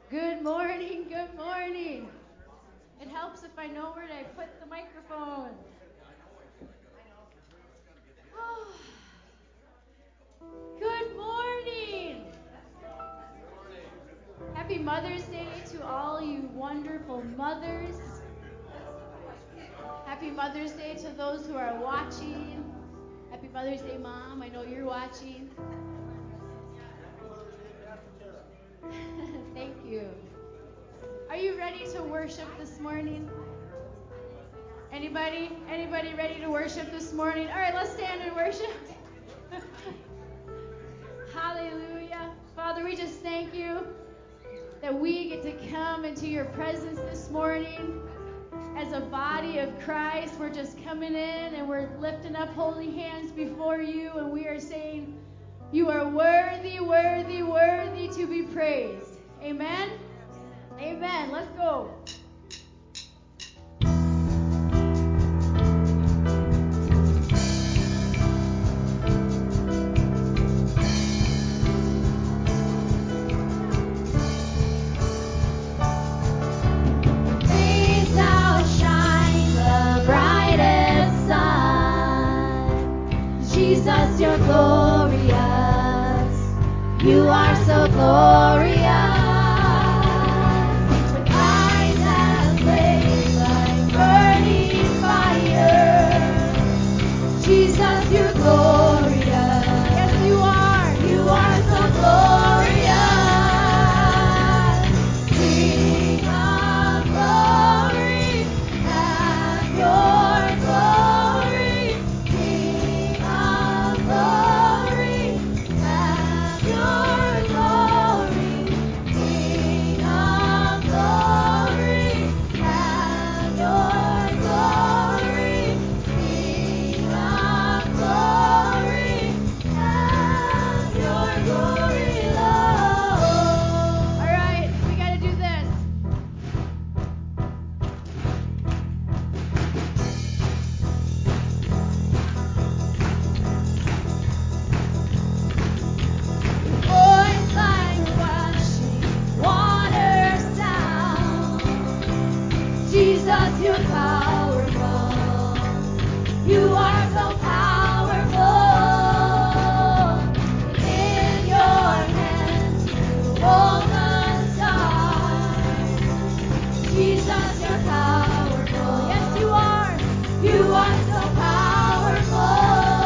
Good morning, good morning. It helps if I know where to put the microphone. Oh. Good morning. Happy Mother's Day to all you wonderful mothers. Happy Mother's Day to those who are watching. Happy Mother's Day, Mom. I know you're watching. Thank you. Are you ready to worship this morning? Anybody? Anybody ready to worship this morning? All right, let's stand and worship. Hallelujah. Father, we just thank you that we get to come into your presence this morning as a body of Christ. We're just coming in and we're lifting up holy hands before you, and we are saying, you are worthy, worthy, worthy to be praised. Amen? Amen. Let's go. Jesus, you're glorious. You are so glorious. With eyes that blaze like burning fire. Jesus, you're glorious. Yes, you are. You are so glorious. King of glory, have your glory. King of glory, have your glory. King of glory, have your glory. King of glory, have your glory, Lord. All right, we got to do this. Voice like rushing water sound. Jesus, you're powerful. You are so powerful. In your hands you hold the stars. Jesus, you're powerful. Yes, you are. You are so powerful.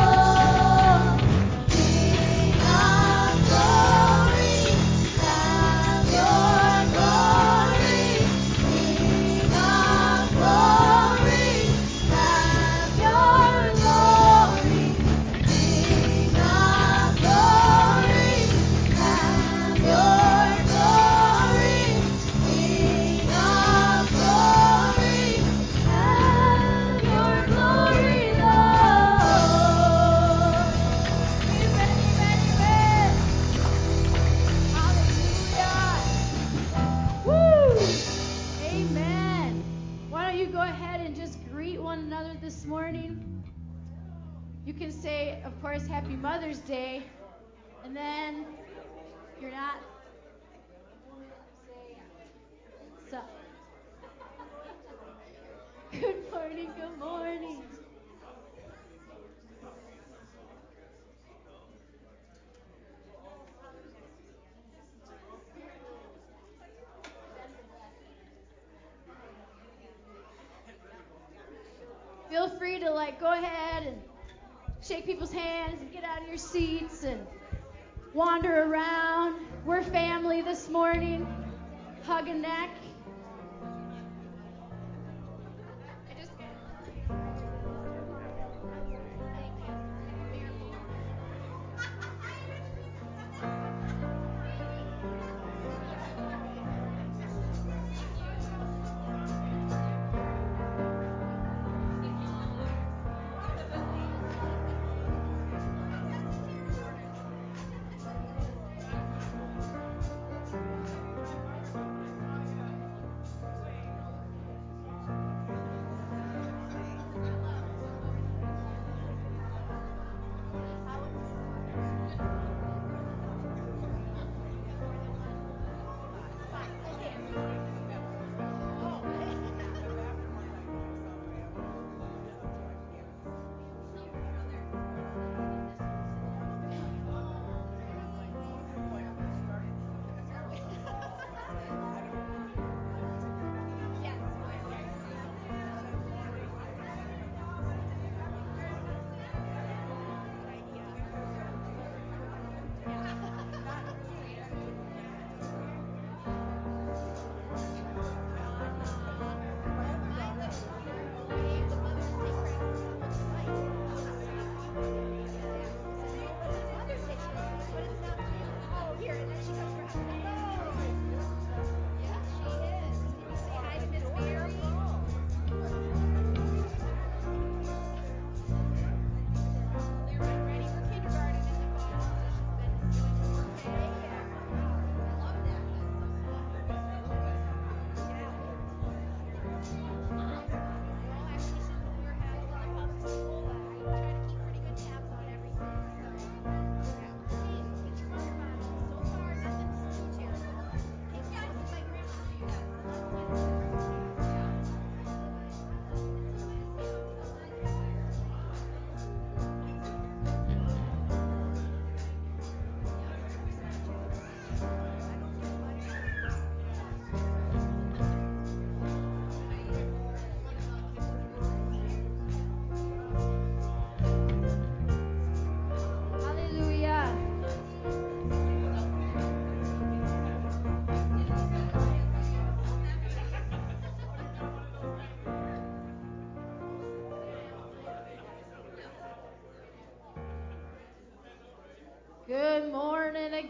King of glory, have your glory. King of glory, have your glory. King of glory, have your glory. King of glory, have your glory, Lord. Amen, amen, amen. Hallelujah. Woo! Amen. Why don't you go ahead and just greet one another this morning? You can say, of course, Happy Mother's Day. And then, if you're not, say, so. Good morning, good morning. Feel free to go ahead and shake people's hands and get out of your seats and wander around. We're family this morning. Hug a neck.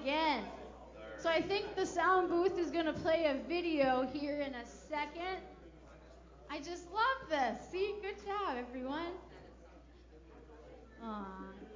again. So I think the sound booth is going to play a video here in a second. I just love this. See, good job, everyone. Aww.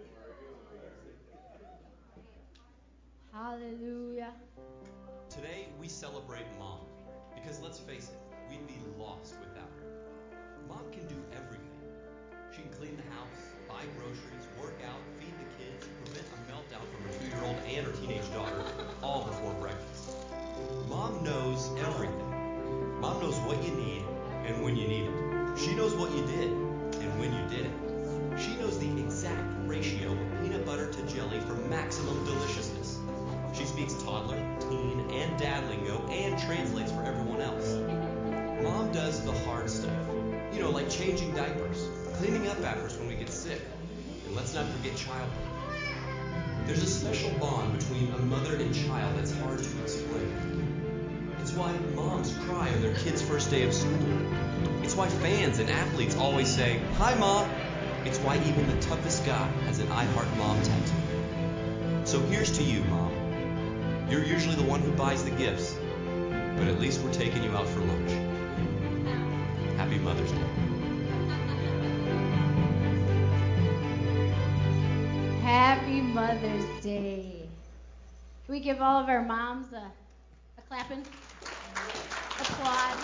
Hallelujah. Today, we celebrate Mom, because let's face it, we'd be lost without her. Mom can do everything. She can clean the house, buy groceries, work out, feed the kids, prevent a meltdown from her 2-year-old and her teenage daughter, all before breakfast. Mom knows everything. Mom knows what you need and when you need it. She knows what you did and when you did it. She knows the exact ratio of peanut butter to jelly for maximum deliciousness. She speaks toddler, teen, and dad lingo and translates for everyone else. Mom does the hard stuff. You know, like changing diapers, cleaning up after us when we get sick, and let's not forget childhood. There's a special bond between a mother and child that's hard to explain. It's why moms cry on their kids' first day of school. It's why fans and athletes always say, "Hi, Mom." It's why even the toughest guy has an I Heart Mom tattoo. So here's to you, Mom. You're usually the one who buys the gifts, but at least we're taking you out for lunch. Happy Mother's Day. Happy Mother's Day. Can we give all of our moms a clapping? Applaud.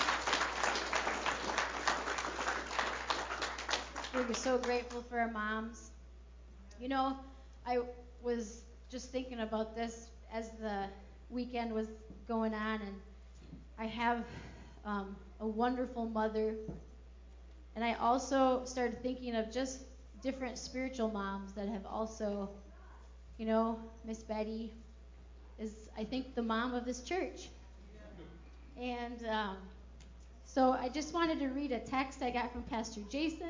We're so grateful for our moms. You know, I was just thinking about this as the weekend was going on, and I have a wonderful mother, and I also started thinking of just different spiritual moms that have also, you know, Miss Betty is, I think, the mom of this church. And so I just wanted to read a text I got from Pastor Jason.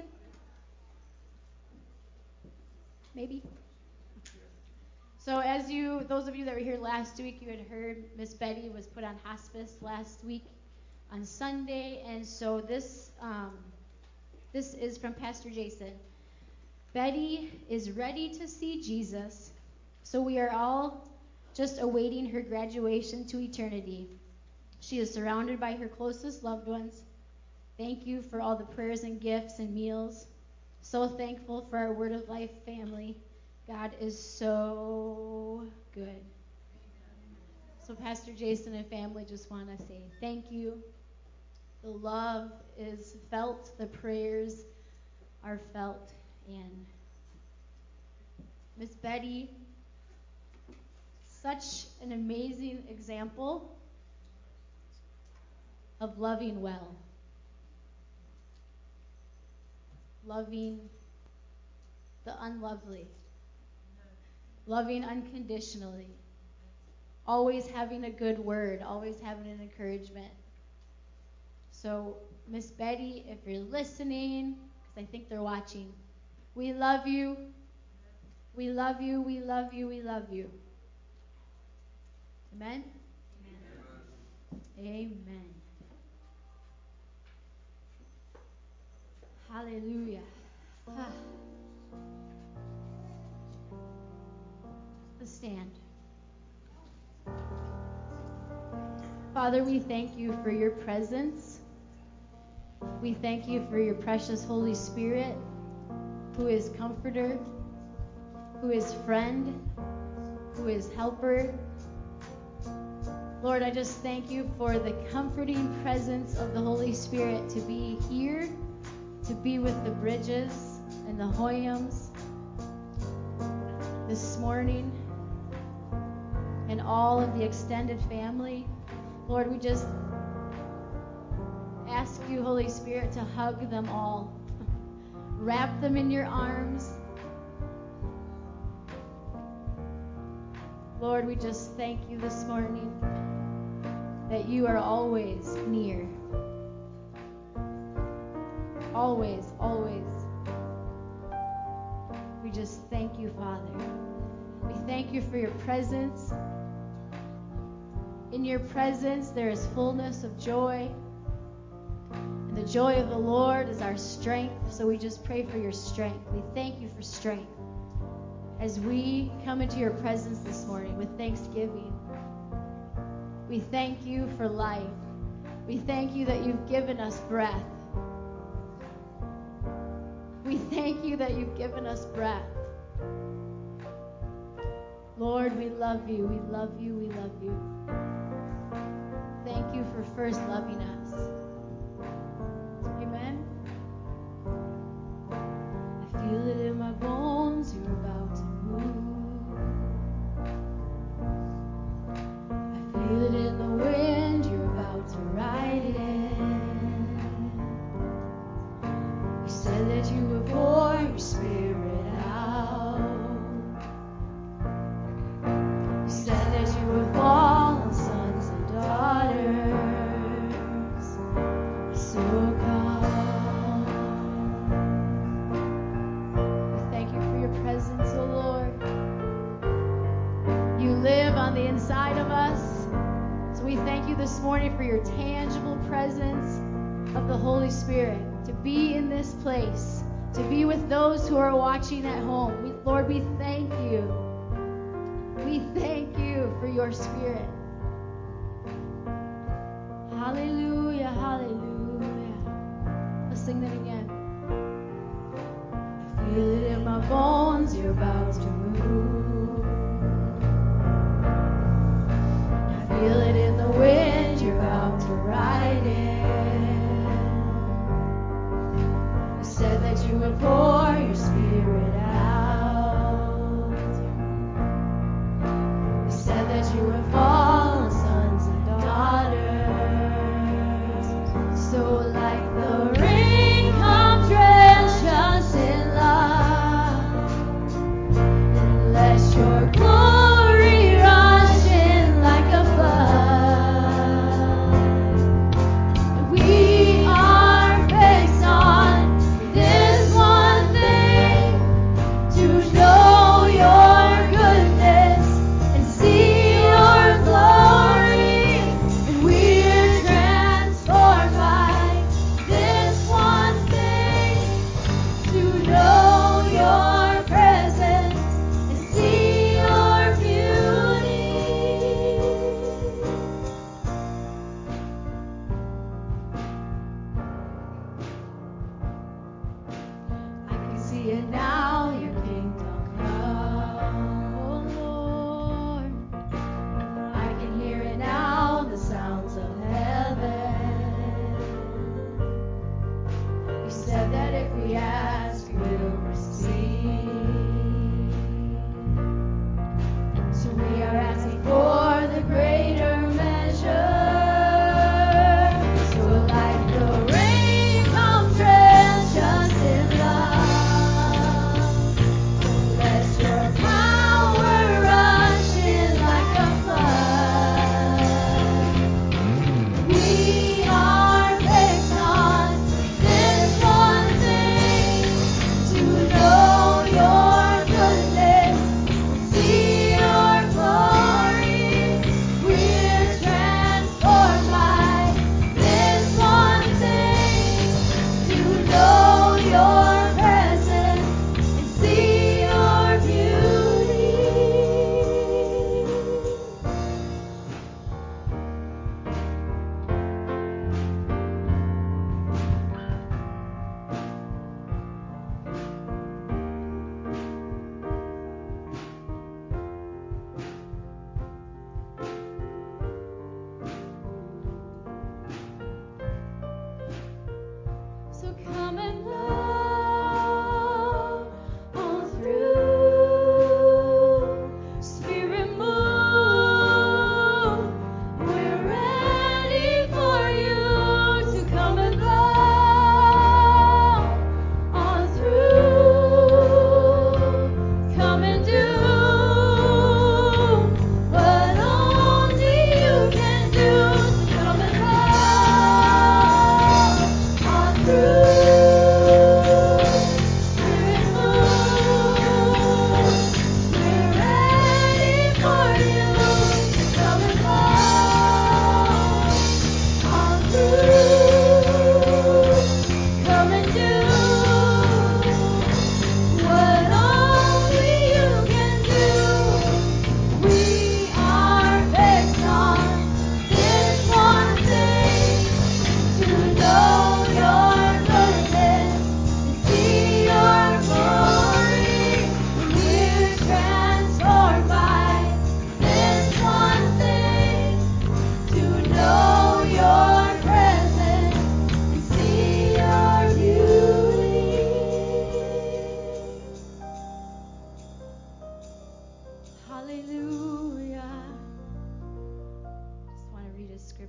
Maybe. So as those of you that were here last week, you had heard Miss Betty was put on hospice last week on Sunday, and so this is from Pastor Jason. Betty is ready to see Jesus, so we are all just awaiting her graduation to eternity. She is surrounded by her closest loved ones. Thank you for all the prayers and gifts and meals. So thankful for our Word of Life family. God is so good. So Pastor Jason and family just want to say thank you. The love is felt, the prayers are felt, and Miss Betty, such an amazing example of loving well. Loving the unlovely. Loving unconditionally. Always having a good word. Always having an encouragement. So, Miss Betty, if you're listening, because I think they're watching, we love you. We love you. We love you. We love you. Amen? Amen. Amen. Hallelujah. Let's stand. Father, we thank you for your presence. We thank you for your precious Holy Spirit, who is comforter, who is friend, who is helper. Lord, I just thank you for the comforting presence of the Holy Spirit to be here, to be with the Bridges and the Hoyams this morning, and all of the extended family. Lord, we just ask you, Holy Spirit, to hug them all. Wrap them in your arms. Lord, we just thank you this morning that you are always near. Always, always. We just thank you, Father. We thank you for your presence. In your presence, there is fullness of joy. And the joy of the Lord is our strength. So we just pray for your strength. We thank you for strength. as we come into your presence this morning with thanksgiving. We thank you for life. We thank you that you've given us breath. We thank you that you've given us breath. Lord, we love you. We love you. We love you. Thank you for first loving us. Amen. I feel it in my bones. You're about to move. I feel it in the wind. You're about to ride it. You said that you would pour your spirit out. You said that you would fall on sons and daughters. So come. We thank you for your presence, O Lord. You live on the inside of us. So we thank you this morning for your tangible presence of the Holy Spirit to be in this place, to be with those who are watching at home. Lord, we thank you. We thank you for your Spirit. Hallelujah, hallelujah. Let's sing that again. I feel it in my bones, you're about to move. I feel it in the wind, you're about to ride it. You said that you would pour your spirit out. You said that you would fall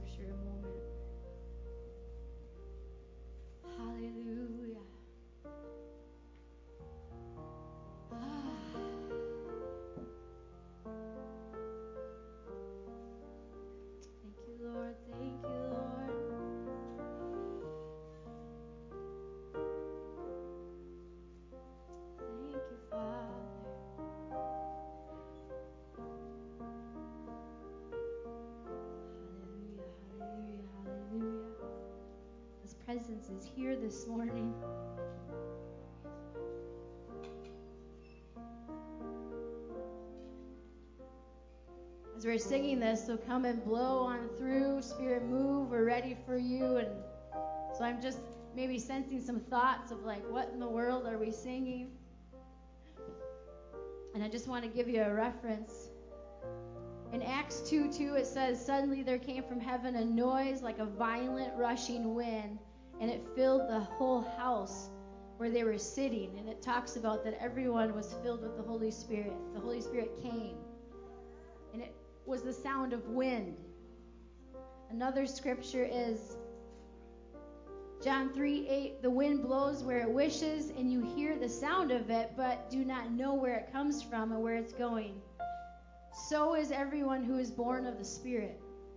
scripture a moment. Hallelujah. Thank you, Lord. Thank you, Lord. Thank you, Father. Hallelujah, hallelujah, hallelujah. His presence is here this morning. As we're singing this, so come and blow on through, Spirit, move, we're ready for you. And so I'm just maybe sensing some thoughts of like, what in the world are we singing? And I just want to give you a reference. In Acts 2:2, it says, suddenly there came from heaven a noise like a violent rushing wind, and it filled the whole house where they were sitting. And it talks about that everyone was filled with the Holy Spirit. The Holy Spirit came. And it was the sound of wind. Another scripture is John 3:8, the wind blows where it wishes, and you hear the sound of it, but do not know where it comes from and where it's going. So is everyone who is born of the Spirit.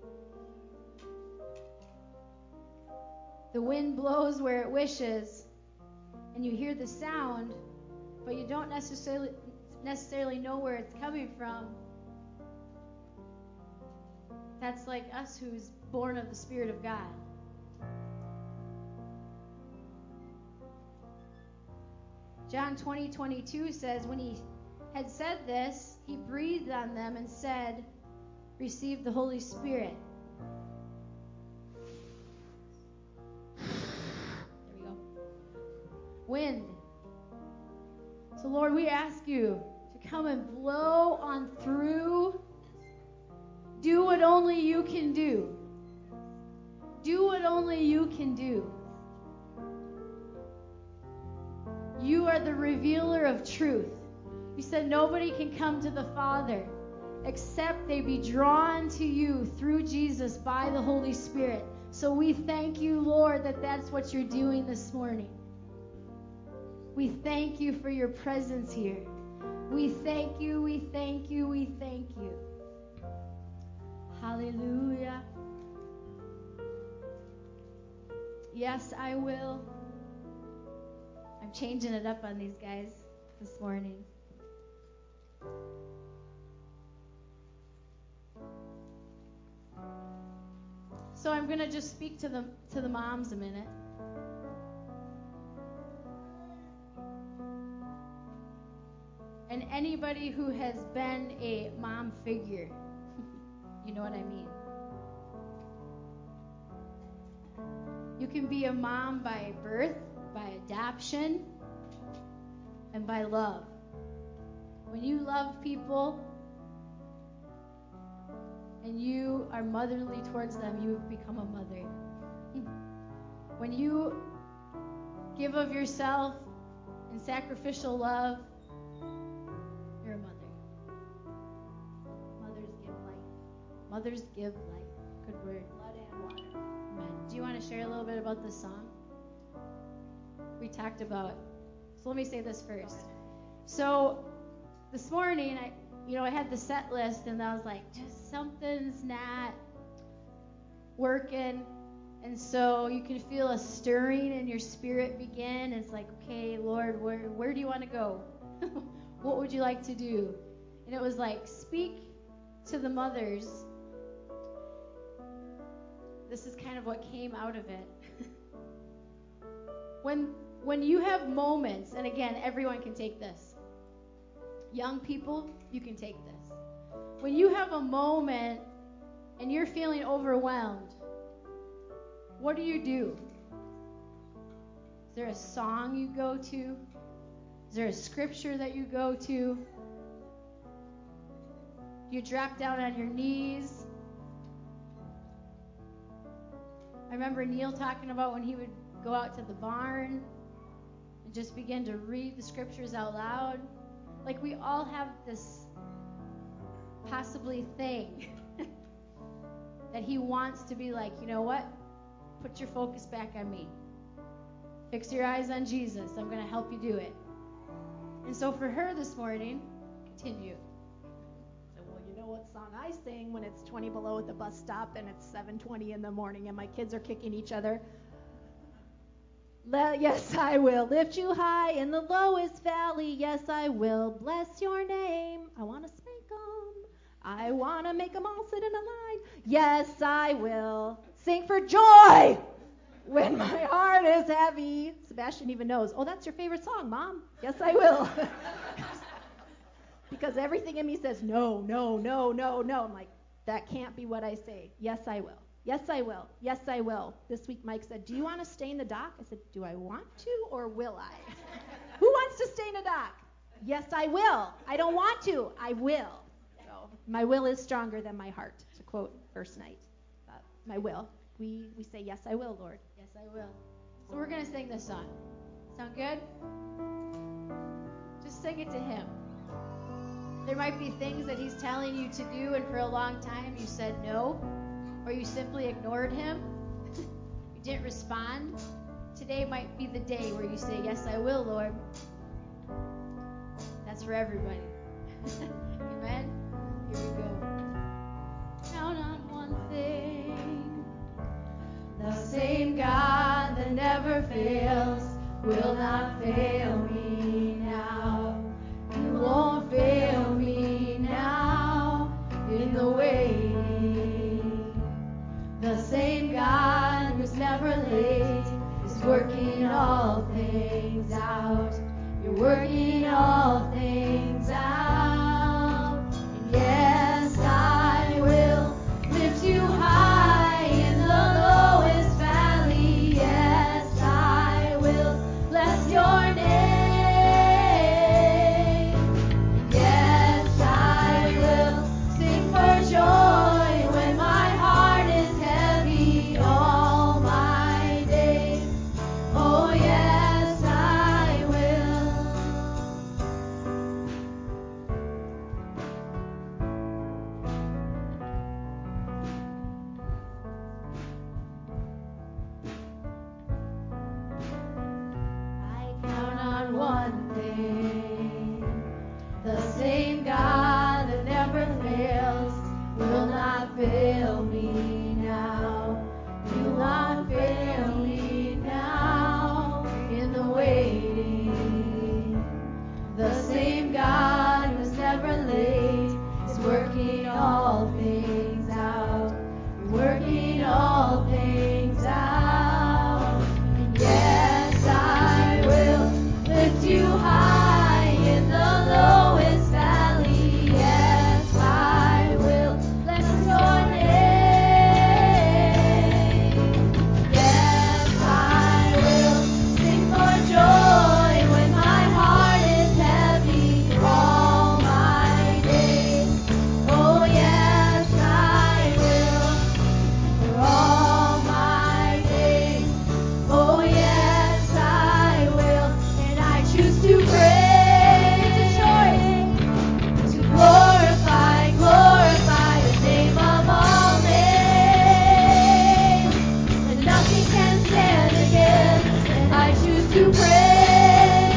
The wind blows where it wishes, and you hear the sound, but you don't necessarily know where it's coming from. That's like us who's born of the Spirit of God. John 20:22 says, when he had said this, he breathed on them and said, receive the Holy Spirit. There we go. Wind. So Lord, we ask you to come and blow on through. Do what only you can do. Do what only you can do. You are the revealer of truth. You said nobody can come to the Father except they be drawn to you through Jesus by the Holy Spirit. So we thank you, Lord, that that's what you're doing this morning. We thank you for your presence here. We thank you, we thank you, we thank you. Hallelujah. Yes, I will. I'm changing it up on these guys this morning. So I'm going to just speak to the moms a minute. And anybody who has been a mom figure, you know what I mean. You can be a mom by birth, by adoption, and by love. When you love people and you are motherly towards them, you become a mother. When you give of yourself in sacrificial love, you're a mother. Mothers give life. Mothers give life. Good word. Blood and water. Amen. Do you want to share a little bit about this song? We talked about. So let me say this first. So this morning, I had the set list, and I was like, just something's not working. And so you can feel a stirring in your spirit begin. It's like, okay, Lord, where do you want to go? What would you like to do? And it was like, speak to the mothers. This is kind of what came out of it. When you have moments, and again, everyone can take this. Young people, you can take this. When you have a moment and you're feeling overwhelmed, what do? Is there a song you go to? Is there a scripture that you go to? Do you drop down on your knees? I remember Neil talking about when he would go out to the barn and just begin to read the scriptures out loud. Like we all have this possibly thing that he wants to be like, you know what? Put your focus back on me. Fix your eyes on Jesus. I'm going to help you do it. And so for her this morning, continue. So, well, you know what song I sing when it's 20 below at the bus stop and it's 7:20 in the morning and my kids are kicking each other? Yes, I will lift you high in the lowest valley. Yes, I will bless your name. I want to spank them. I want to make them all sit in a line. Yes, I will sing for joy when my heart is heavy. Sebastian even knows, oh, that's your favorite song, Mom. Yes, I will. Because everything in me says, no, no, no, no, no. I'm like, that can't be what I say. Yes, I will. Yes, I will. Yes, I will. This week, Mike said, do you want to stay in the dock? I said, do I want to or will I? Who wants to stay in the dock? Yes, I will. I don't want to. I will. So my will is stronger than my heart, to quote first night. My will. We say, yes, I will, Lord. Yes, I will. So we're going to sing this song. Sound good? Just sing it to him. There might be things that he's telling you to do, and for a long time you said no, or you simply ignored him. You didn't respond. Today might be the day where you say, yes, I will, Lord. That's for everybody. Amen? Here we go. Count on one thing. The same God that never fails will not fail me now. You won't fail me now in the waiting. The same God who's never late is working all things out. You're working all things out. And yes, I will lift you high in the lowest valley. Yes, I will bless your name. Yes, I will sing for joy when my heart is heavy all my days. Oh, yes, I will. I count on one thing. The same God that never fails will not fail me now. Will not fail me now in the waiting. The same God who's never late is working all things out. Working all things out. And yes, I will lift you high in the lowest valley. Yes, I will bless your name. Yes, I will sing for joy when my heart is heavy for all my days. Oh, yes, I will for all my days. Oh, yes, I will. And I choose to praise. It's a choice. To glorify, glorify the name of all names. And nothing can stand against. And I choose to praise.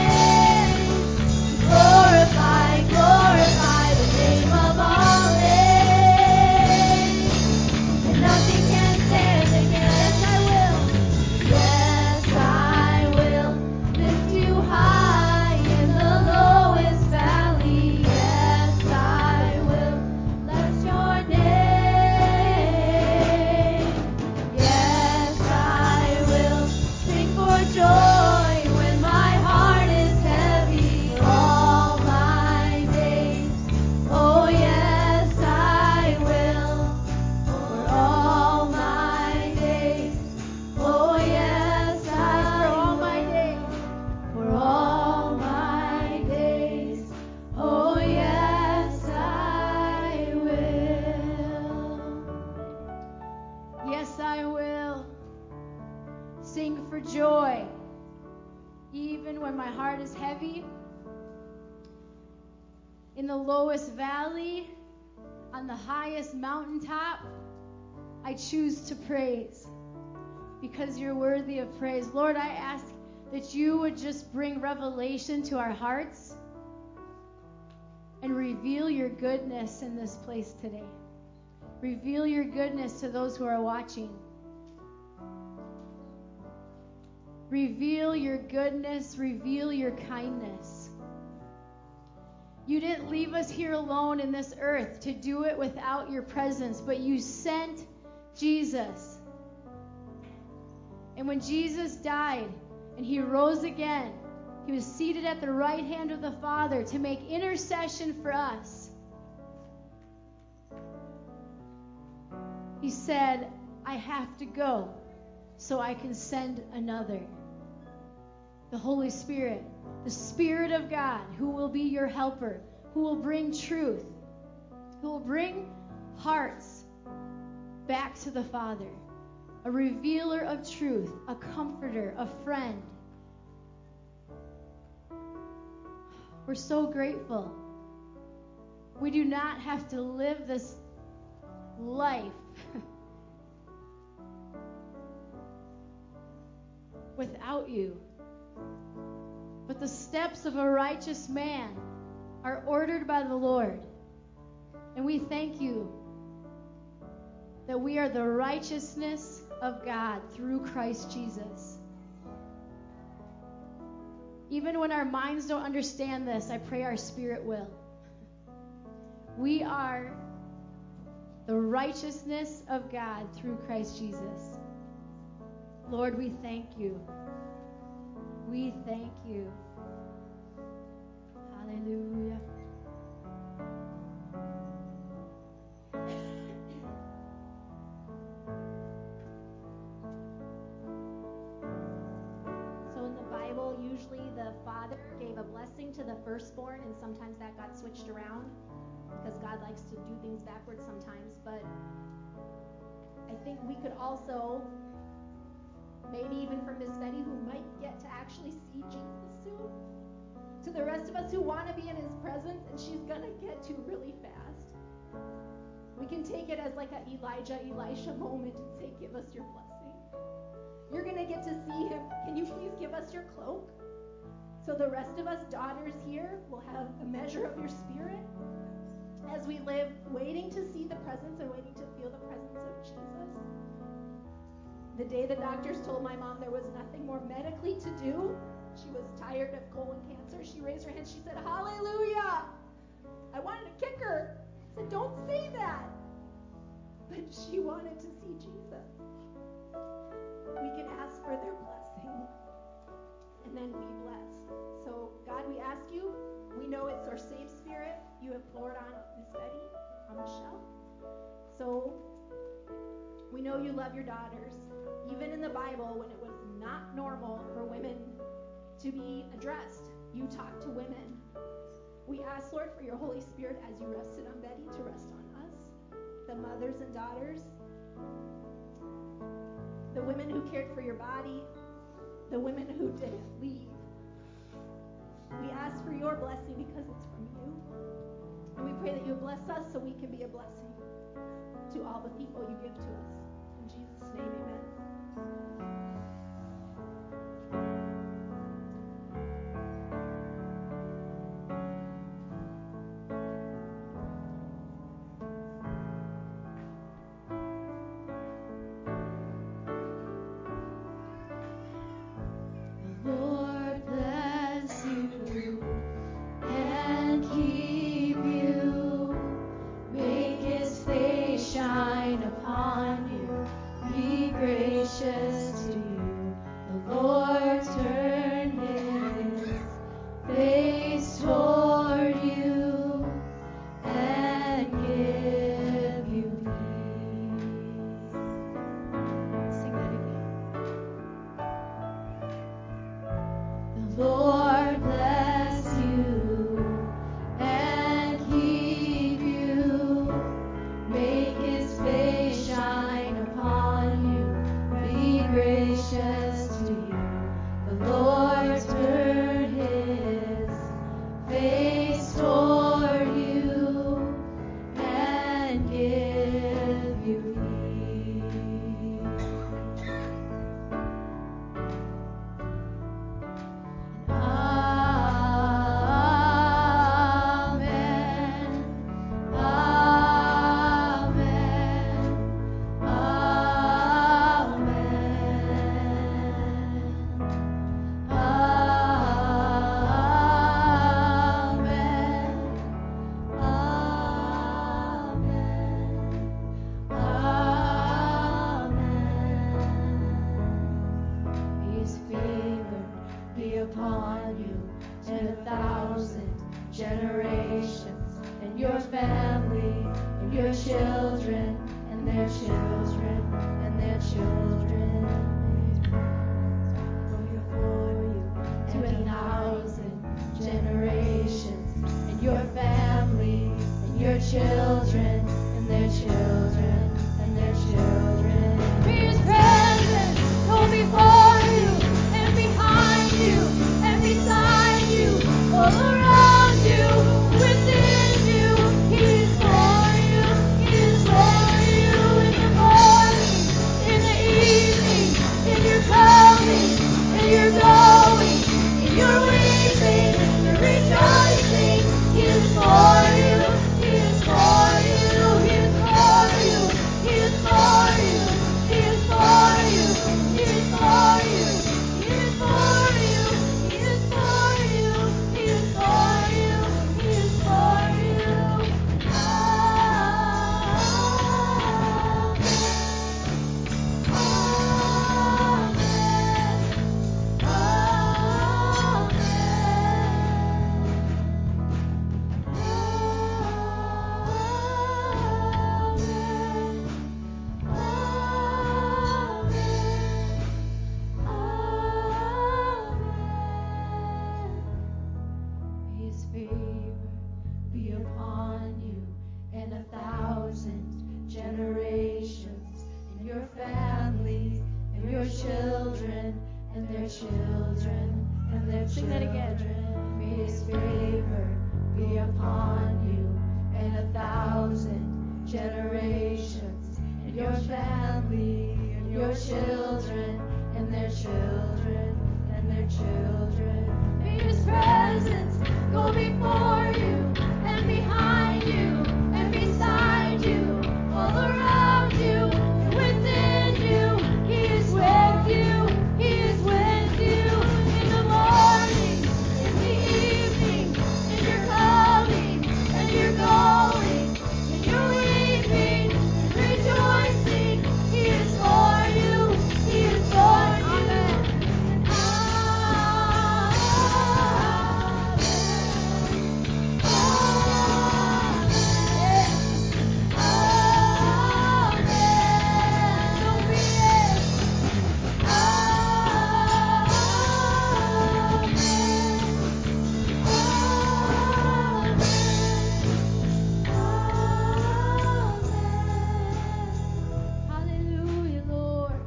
Glorify, glorify the name of all names. And nothing can stand against. Yes, I will lift you high in the lowest valley. Yes, I will bless your name. Yes, I will sing for joy when my heart is heavy all my days. Oh, yes, I will for all my days. Oh, yes, I will. For all my days. Oh, yes, I will. Yes, I will. Sing for joy. Even when my heart is heavy. In the lowest valley. On the highest mountaintop. I choose to praise because you're worthy of praise. Lord, I ask that you would just bring revelation to our hearts and reveal your goodness in this place today. Reveal your goodness to those who are watching. Reveal your goodness, reveal your kindness. You didn't leave us here alone in this earth to do it without your presence, but you sent Jesus. And when Jesus died and he rose again, he was seated at the right hand of the Father to make intercession for us. He said, I have to go so I can send another. The Holy Spirit, the Spirit of God, who will be your helper, who will bring truth, who will bring hearts back to the Father, a revealer of truth, a comforter, a friend. We're so grateful. We do not have to live this life without you. But the steps of a righteous man are ordered by the Lord. And we thank you that we are the righteousness of God through Christ Jesus. Even when our minds don't understand this, I pray our spirit will. We are the righteousness of God through Christ Jesus. Lord, we thank you. We thank you. Hallelujah. So in the Bible, usually the father gave a blessing to the firstborn, and sometimes that got switched around because God likes to do things backwards sometimes. But I think we could also, maybe even from Miss Betty, who might get to actually see Jesus soon, to the rest of us who want to be in his presence, and she's going to get to really fast. We can take it as like a Elijah, Elisha moment and say, give us your blessing. You're going to get to see him. Can you please give us your cloak? So the rest of us daughters here will have a measure of your spirit as we live waiting to see the presence and waiting to feel the presence of Jesus. The day the doctors told my mom there was nothing more medically to do, she was tired of colon cancer, she raised her hand, she said, hallelujah! I wanted to kick her. I said, don't say that. But she wanted to see Jesus. We can ask for their blessing and then be blessed. So God, we ask you, we know it's our safe spirit you have poured on Miss Betty, on Michelle. So we know you love your daughters. Even in the Bible, when it was not normal for women to be addressed, you talked to women. We ask, Lord, for your Holy Spirit as you rested on Betty to rest on us, the mothers and daughters, the women who cared for your body, the women who didn't leave. We ask for your blessing because it's from you. And we pray that you bless us so we can be a blessing to all the people you give to us. In Jesus' name, amen. Lord bless you and keep you. Make his face shine upon family and your children and their children and their children. May His presence go before you and behind you and beside you, all around you and within you. He is with you. He is with you in the morning, in the evening, in your coming and your going, in your weeping and rejoicing. He is for you. He is for you. Hallelujah, Lord.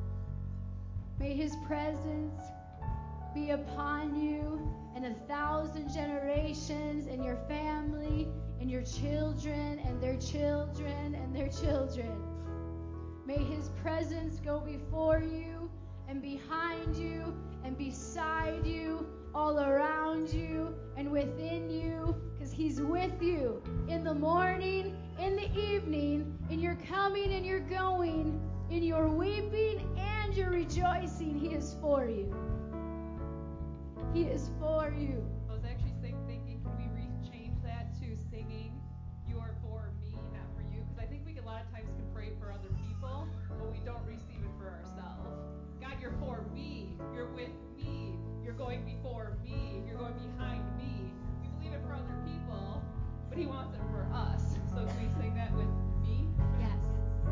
May His presence be upon you and 1,000 generations and your family and your children and their children and their children. May His presence go before you and behind you and beside you, all around you and within you, because He's with you in the morning, in the evening, in your coming and your going, in your weeping and your rejoicing. He is for you. He is for you. I was actually thinking, can we change that to singing, "You are for me, not for you"? Because I think we a lot of times can pray for other people, but we don't receive it for ourselves. God, you're for me. You're with me. You're going before me. You're going behind me. We believe it for other people, but He wants it for us. So can we sing that with me? Yes.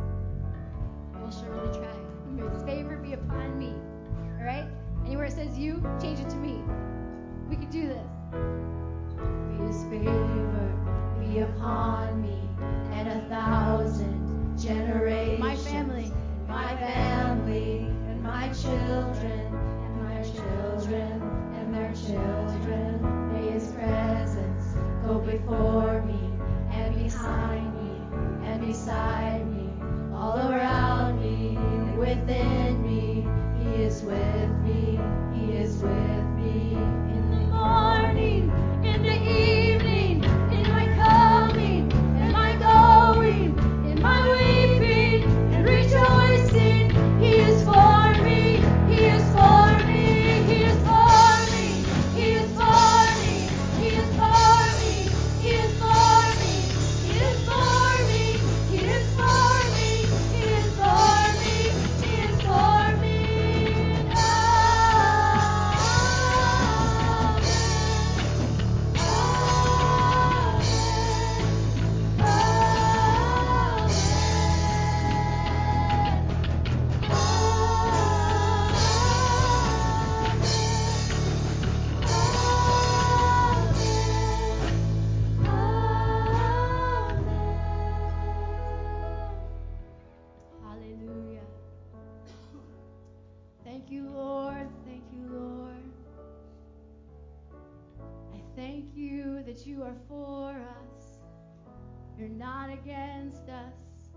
We'll surely try. May His favor be upon me. All right? Anywhere it says you, change it to me. We can do this. May His favor be upon me and 1,000 generations. My family. My family and my children and my children and their children. May His presence go before me and behind me and beside me, all around me and within me. He is with me. He is with me in the morning, in the evening, in my coming and my going, in my weeping and rejoicing. He is for me. He is for me. He is for me. He is for me. He is for me. He is for me. He is for me. He is for me. He is for me. He is for me. Hallelujah. Thank you, Lord. Thank you, Lord. I thank you that you are for us. You're not against us.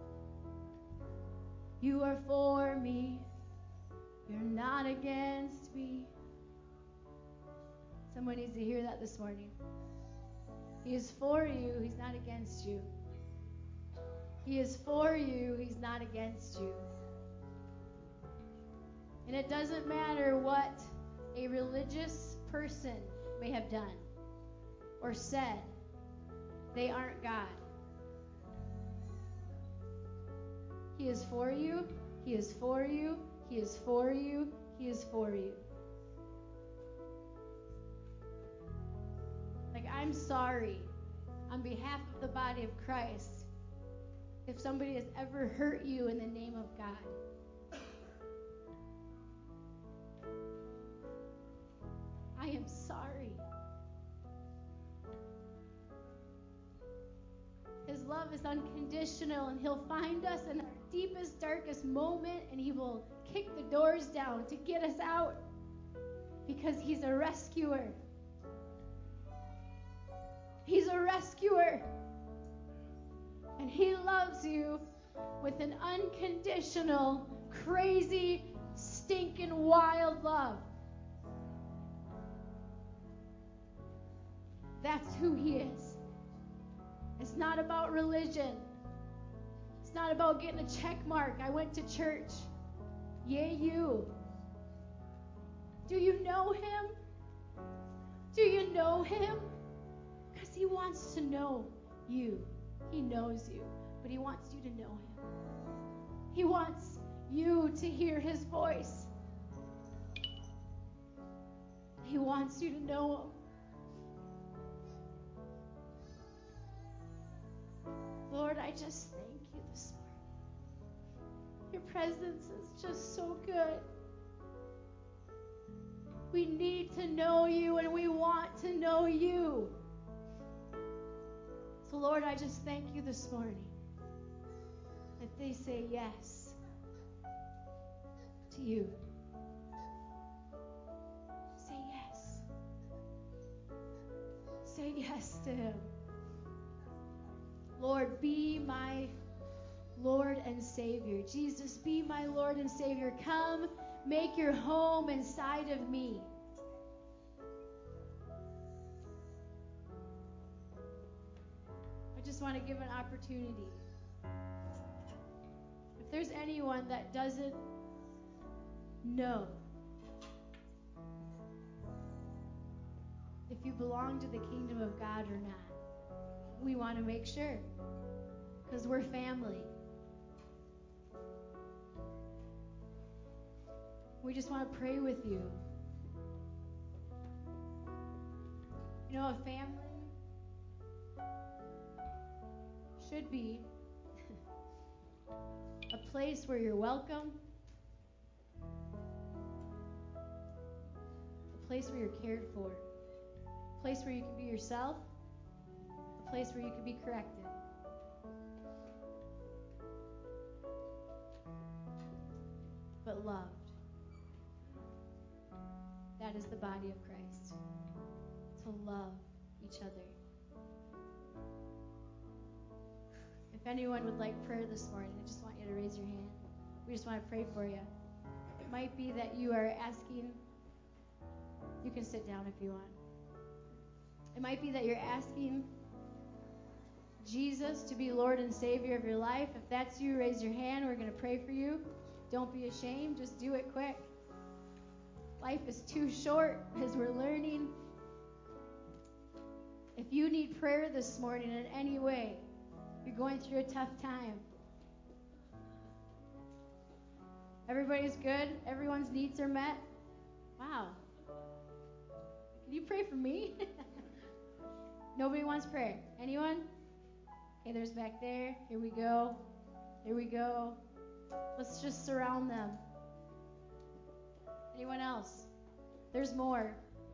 You are for me. You're not against me. Someone needs to hear that this morning. He is for you. He's not against you. He is for you. He's not against you. And it doesn't matter what a religious person may have done or said. They aren't God. He is for you. He is for you. He is for you. He is for you. Like, I'm sorry on behalf of the body of Christ if somebody has ever hurt you in the name of God. I am sorry. His love is unconditional, and He'll find us in our deepest, darkest moment, and He will kick the doors down to get us out because He's a rescuer. He's a rescuer. And He loves you with an unconditional, crazy, stinking, wild love. That's who He is. It's not about religion. It's not about getting a check mark. I went to church. Yay, you. Do you know Him? Do you know Him? Because He wants to know you. He knows you, but He wants you to know Him. He wants you to hear His voice. He wants you to know Him. Lord, I just thank you this morning. Your presence is just so good. We need to know you, and we want to know you. So, Lord, I just thank you this morning that they say yes to you. Say yes. Say yes to Him. Lord, be my Lord and Savior. Jesus, be my Lord and Savior. Come, make your home inside of me. I just want to give an opportunity. If there's anyone that doesn't know if you belong to the kingdom of God or not, we want to make sure, because we're family. We just want to pray with you. You know, a family should be a place where you're welcome, a place where you're cared for, a place where you can be yourself, a place where you can be corrected. But loved. That is the body of Christ. To love each other. If anyone would like prayer this morning, I just want you to raise your hand. We just want to pray for you. It might be that you are asking, you can sit down if you want. It might be that you're asking Jesus to be Lord and Savior of your life. If that's you, raise your hand. We're going to pray for you. Don't be ashamed. Just do it quick. Life is too short as we're learning. If you need prayer this morning in any way, you're going through a tough time. Everybody's good? Everyone's needs are met? Wow. Can you pray for me? Nobody wants prayer. Anyone? Okay, there's back there. Here we go. Here we go. Let's just surround them. Anyone else? There's more.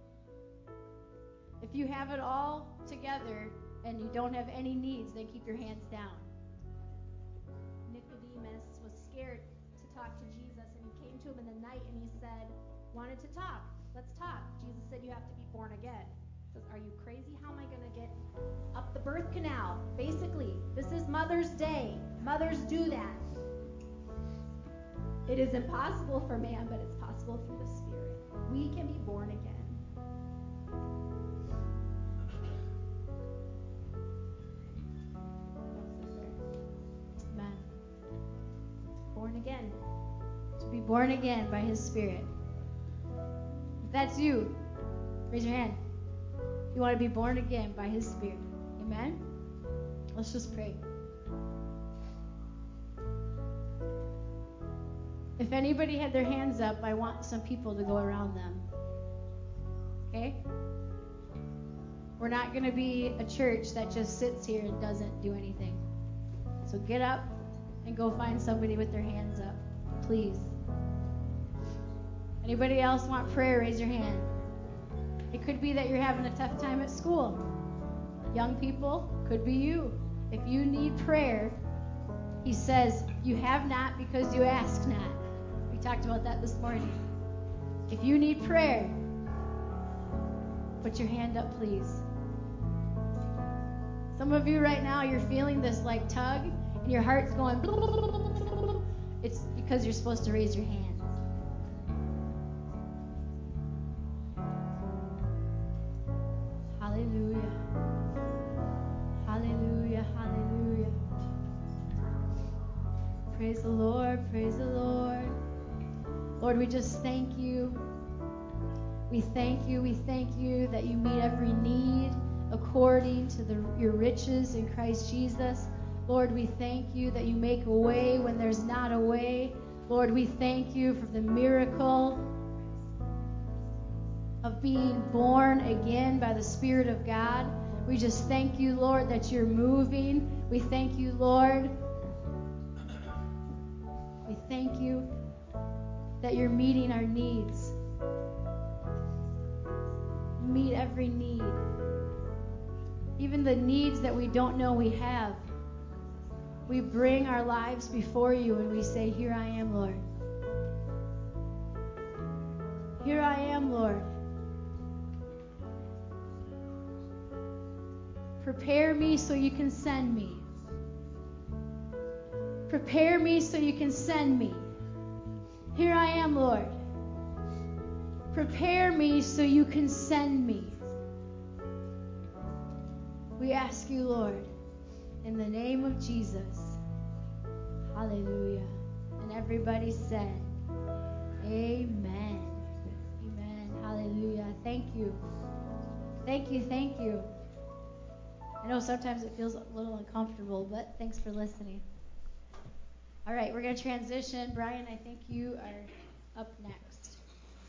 If you have it all together and you don't have any needs, then keep your hands down. Nicodemus was scared to talk to Jesus, and he came to him in the night and he said, wanted to talk. Let's talk. Jesus said, you have to be born again. He says, are you crazy? How am I going to get up the birth canal? Basically, this is Mother's Day. Mothers do that. It is impossible for man, but it's possible through the Spirit. We can be born again. Amen. Born again. To be born again by His Spirit. If that's you, raise your hand. You want to be born again by His Spirit. Amen? Let's just pray. If anybody had their hands up, I want some people to go around them. Okay? We're not going to be a church that just sits here and doesn't do anything. So get up and go find somebody with their hands up, please. Anybody else want prayer? Raise your hand. It could be that you're having a tough time at school. Young people, could be you. If you need prayer, He says, you have not because you ask not. We talked about that this morning. If you need prayer, put your hand up, please. Some of you right now, you're feeling this like tug and your heart's going, it's because you're supposed to raise your hands. Hallelujah. Hallelujah. Hallelujah. Praise the Lord. Praise the Lord. Lord, we just thank you. We thank you. We thank you that you meet every need according to your riches in Christ Jesus. Lord, we thank you that you make a way when there's not a way. Lord, we thank you for the miracle of being born again by the Spirit of God. We just thank you, Lord, that you're moving. We thank you, Lord. We thank you that you're meeting our needs. Meet every need. Even the needs that we don't know we have. We bring our lives before you and we say, here I am, Lord. Here I am, Lord. Prepare me so you can send me. Prepare me so you can send me. Here I am, Lord. Prepare me so you can send me. We ask you, Lord, in the name of Jesus. Hallelujah. And everybody said, amen. Amen. Hallelujah. Thank you. Thank you. Thank you. I know sometimes it feels a little uncomfortable, but thanks for listening. All right, we're going to transition. Brian, I think you are up next.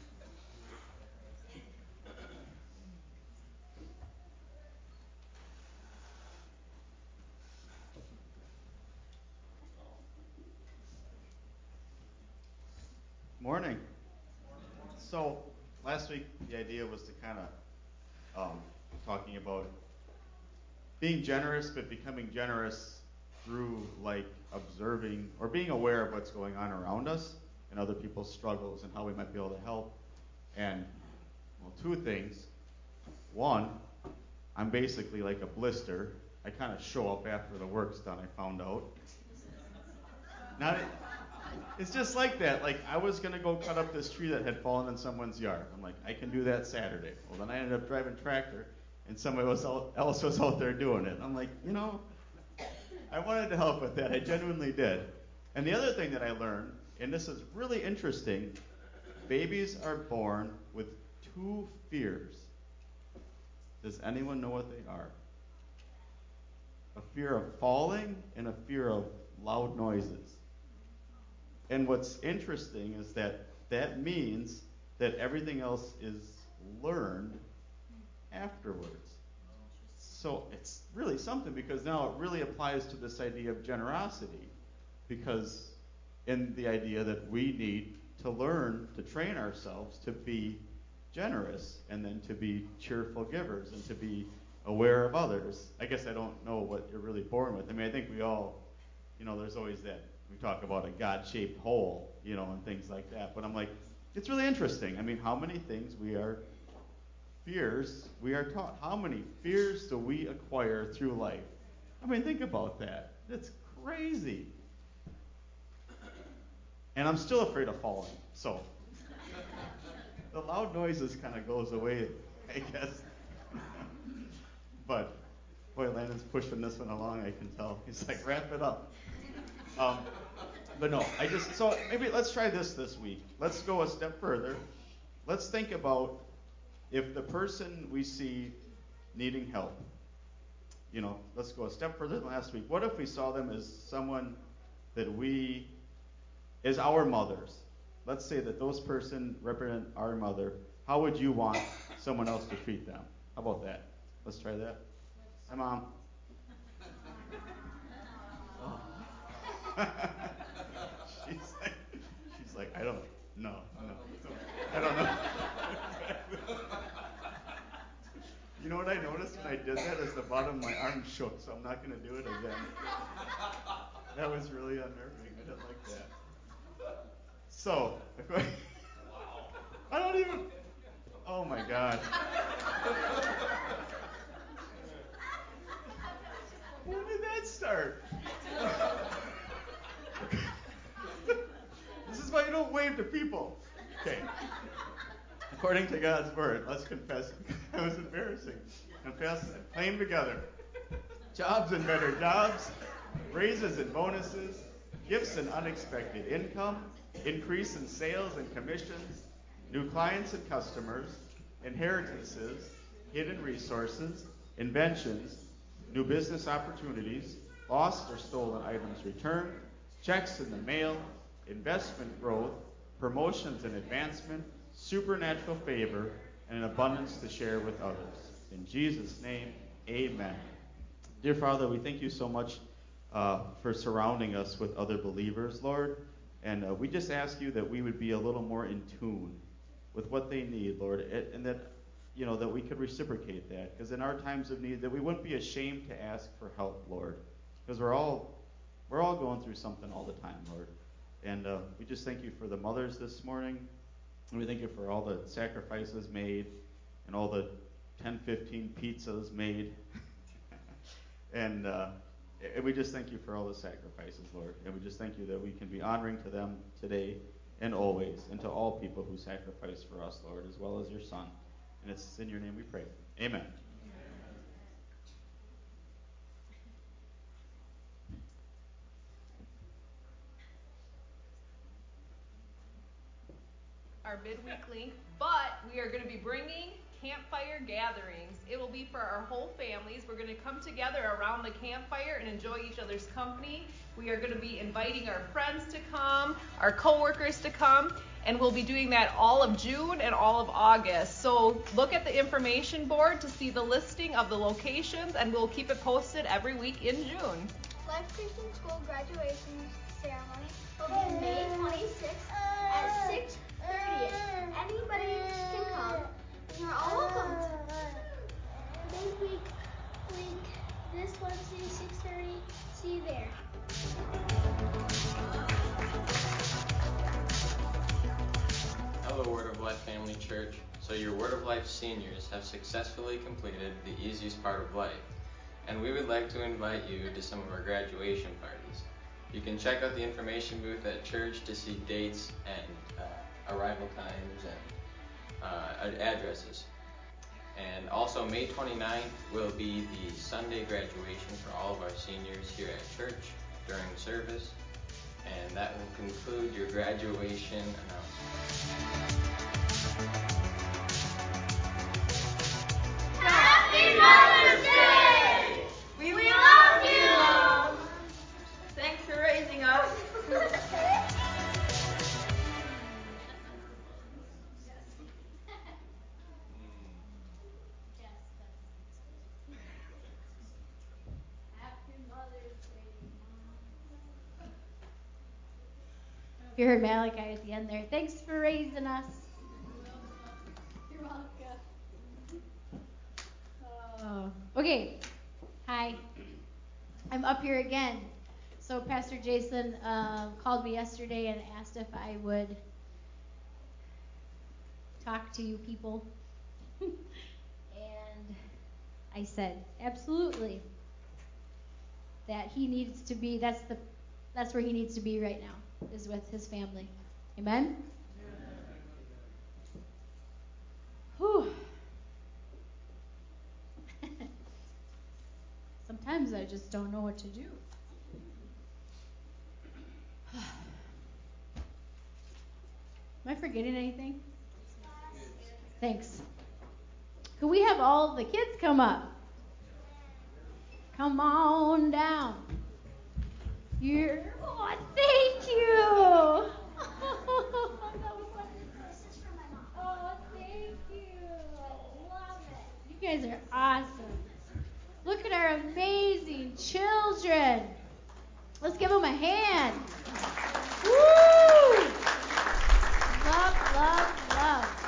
Morning. So last week the idea was to kind of talking about being generous, but becoming generous through like observing or being aware of what's going on around us and other people's struggles and how we might be able to help. And well, two things. One, I'm basically like a blister. I kind of show up after the work's done, I found out. It's just like that. Like, I was going to go cut up this tree that had fallen in someone's yard. I'm like, I can do that Saturday. Well, then I ended up driving tractor, and somebody else was out there doing it. I'm like, I wanted to help with that. I genuinely did. And the other thing that I learned, and this is really interesting, babies are born with two fears. Does anyone know what they are? A fear of falling and a fear of loud noises. And what's interesting is that means that everything else is learned afterwards. So it's really something, because now it really applies to this idea of generosity, because in the idea that we need to learn to train ourselves to be generous and then to be cheerful givers and to be aware of others. I guess I don't know what you're really born with. I mean, I think we all, there's always that. We talk about a God-shaped hole, and things like that. But I'm like, it's really interesting. I mean, how many things fears we are taught. How many fears do we acquire through life? I mean, think about that. It's crazy. And I'm still afraid of falling. So the loud noises kind of goes away, I guess. But, boy, Landon's pushing this one along, I can tell. He's like, wrap it up. But no, so maybe let's try this week. Let's go a step further. Let's think about if the person we see needing help, let's go a step further than last week. What if we saw them as someone that as our mothers? Let's say that those person represent our mother. How would you want someone else to treat them? How about that? Let's try that. Hi, Mom. Oh. She's like, I don't know. I don't know. You know what I noticed when I did that is the bottom of my arm shook, so I'm not going to do it again. That was really unnerving. I didn't like that. So, I don't even, oh my God. When did that start? This is why you don't wave to people. Okay. According to God's word, let's confess. It was embarrassing. Confess and claim together. Jobs and better jobs, raises and bonuses, gifts and unexpected income, increase in sales and commissions, new clients and customers, inheritances, hidden resources, inventions, new business opportunities, lost or stolen items returned, checks in the mail, investment growth, promotions and advancement, supernatural favor, and an abundance to share with others. In Jesus' name, amen. Dear Father, we thank you so much for surrounding us with other believers, Lord. And we just ask you that we would be a little more in tune with what they need, Lord, and that, that we could reciprocate that. Because in our times of need, that we wouldn't be ashamed to ask for help, Lord. Because we're all going through something all the time, Lord. And we just thank you for the mothers this morning. And we thank you for all the sacrifices made and all the 10, 15 pizzas made. And we just thank you for all the sacrifices, Lord. And we just thank you that we can be honoring to them today and always, and to all people who sacrifice for us, Lord, as well as your Son. And it's in your name we pray. Amen. Our midweekly, but we are going to be bringing campfire gatherings. It will be for our whole families. We're going to come together around the campfire and enjoy each other's company. We are going to be inviting our friends to come, our coworkers to come, and we'll be doing that all of June and all of August. So look at the information board to see the listing of the locations, and we'll keep it posted every week in June. Life Christian School graduation ceremony will be May 26th at 6:30. Anybody can come. You're all welcome. This Wednesday, 6:30. See you there. Hello, Word of Life Family Church. So your Word of Life seniors have successfully completed the easiest part of life, and we would like to invite you to some of our graduation parties. You can check out the information booth at church to see dates and arrival times and addresses. And also May 29th will be the Sunday graduation for all of our seniors here at church during service. And that will conclude your graduation announcement. Happy Mother's Day! We love you! Thanks for raising us. You heard Malachi at the end there. Thanks for raising us. You're welcome. Okay. Hi. I'm up here again. So Pastor Jason called me yesterday and asked if I would talk to you people. And I said, absolutely. That he needs to be, that's where he needs to be right now, is with his family. Amen? Whew. Sometimes I just don't know what to do. Am I forgetting anything? Thanks. Could we have all the kids come up? Come on down. Oh, thank you. Oh, thank you. I love it. You guys are awesome. Look at our amazing children. Let's give them a hand. Woo! Love, love, love.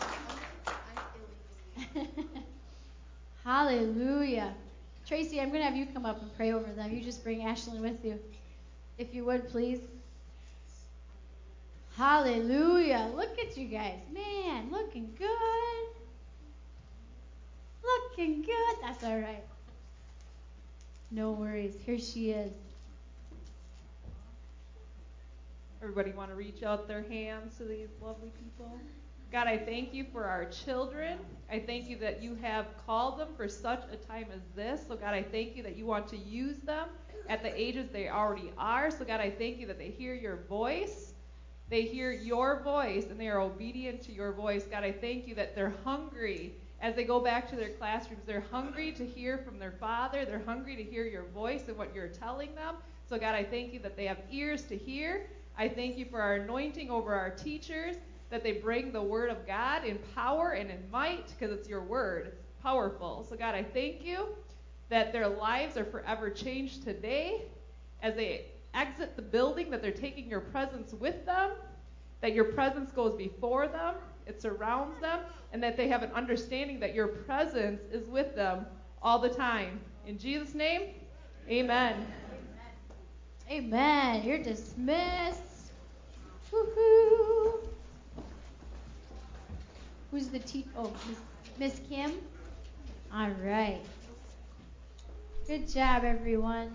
Hallelujah. Tracy, I'm going to have you come up and pray over them. You just bring Ashlyn with you. If you would, please. Hallelujah. Look at you guys. Man, looking good. Looking good. That's all right. No worries. Here she is. Everybody want to reach out their hands to these lovely people? God, I thank you for our children. I thank you that you have called them for such a time as this. So, God, I thank you that you want to use them at the ages they already are. So, God, I thank you that they hear your voice. They hear your voice, and they are obedient to your voice. God, I thank you that they're hungry as they go back to their classrooms. They're hungry to hear from their Father. They're hungry to hear your voice and what you're telling them. So, God, I thank you that they have ears to hear. I thank you for our anointing over our teachers, that they bring the word of God in power and in might, because it's your word. It's powerful. So, God, I thank you that their lives are forever changed today as they exit the building, that they're taking your presence with them, that your presence goes before them, it surrounds them, and that they have an understanding that your presence is with them all the time. In Jesus' name, amen. Amen. You're dismissed. Woohoo. Who's the teacher? Oh, Miss Kim? All right. Good job, everyone.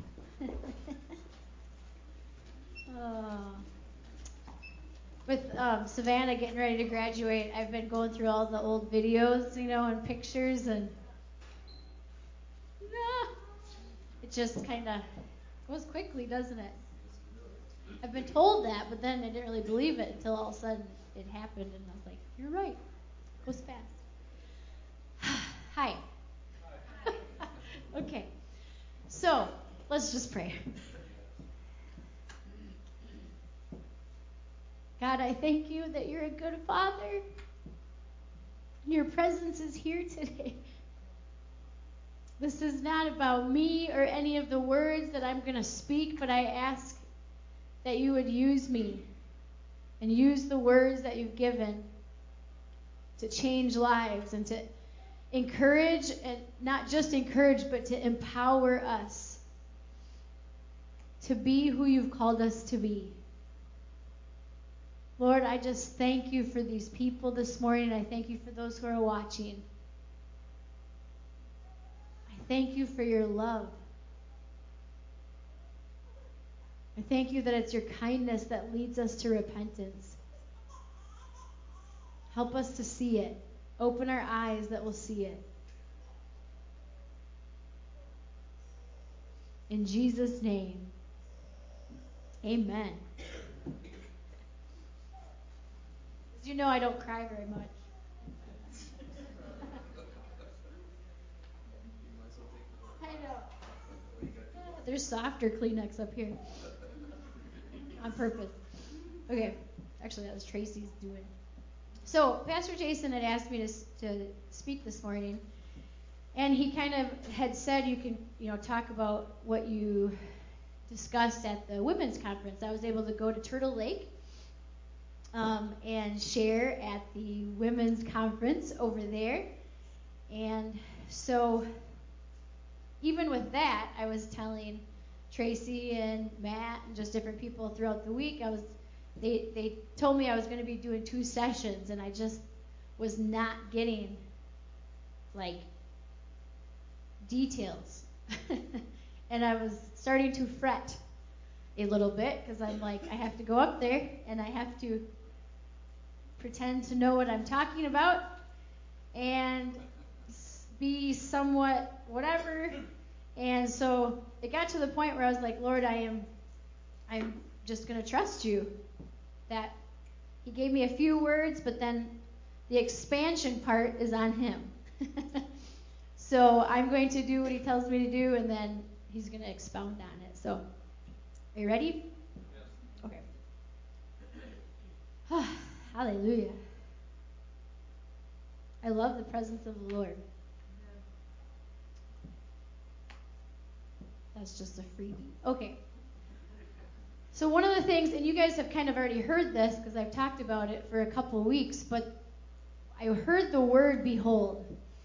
With Savannah getting ready to graduate, I've been going through all the old videos, and pictures, and it just kind of goes quickly, doesn't it? I've been told that, but then I didn't really believe it until all of a sudden it happened, and I was like, you're right. It goes fast. Hi. Okay. So, let's just pray. God, I thank you that you're a good Father. Your presence is here today. This is not about me or any of the words that I'm going to speak, but I ask that you would use me and use the words that you've given to change lives and to encourage, and not just encourage, but to empower us to be who you've called us to be. Lord, I just thank you for these people this morning. I thank you for those who are watching. I thank you for your love. I thank you that it's your kindness that leads us to repentance. Help us to see it. Open our eyes that will see it. In Jesus' name, amen. As you know, I don't cry very much. I know. There's softer Kleenex up here. On purpose. Okay. Actually, that was Tracy's doing. So, Pastor Jason had asked me to speak this morning, and he kind of had said you can, talk about what you discussed at the women's conference. I was able to go to Turtle Lake and share at the women's conference over there. And so, even with that, I was telling Tracy and Matt and just different people throughout the week, they told me I was going to be doing 2 sessions, and I just was not getting, details. And I was starting to fret a little bit, because I'm like, I have to go up there, and I have to pretend to know what I'm talking about, and be somewhat whatever. And so it got to the point where I was like, Lord, I'm just going to trust you. That he gave me a few words, but then the expansion part is on him. So I'm going to do what he tells me to do, and then he's going to expound on it. So, are you ready? Yes. Okay. Hallelujah. I love the presence of the Lord. That's just a freebie. Okay. So one of the things, and you guys have kind of already heard this because I've talked about it for a couple of weeks, but I heard the word behold.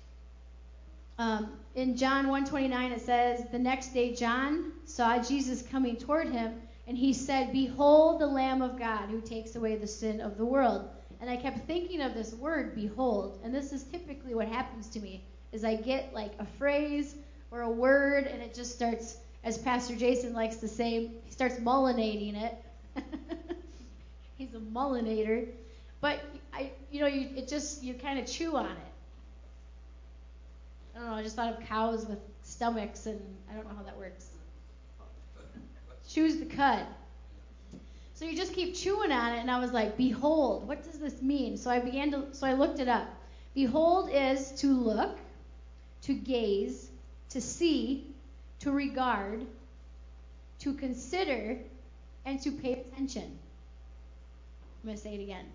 In John 1:29 it says, the next day John saw Jesus coming toward him, and he said, behold the Lamb of God who takes away the sin of the world. And I kept thinking of this word, behold, and this is typically what happens to me, is I get a phrase or a word, and it just starts, as Pastor Jason likes to say, he starts mullinating it. a mullinator, but you kind of chew on it. I don't know, I just thought of cows with stomachs, and I don't know how that works. Chews the cud. So you just keep chewing on it, and I was like, behold, what does this mean? So I looked it up. Behold is to look, to gaze, to see, to regard, to consider, and to pay attention. I'm going to say it again.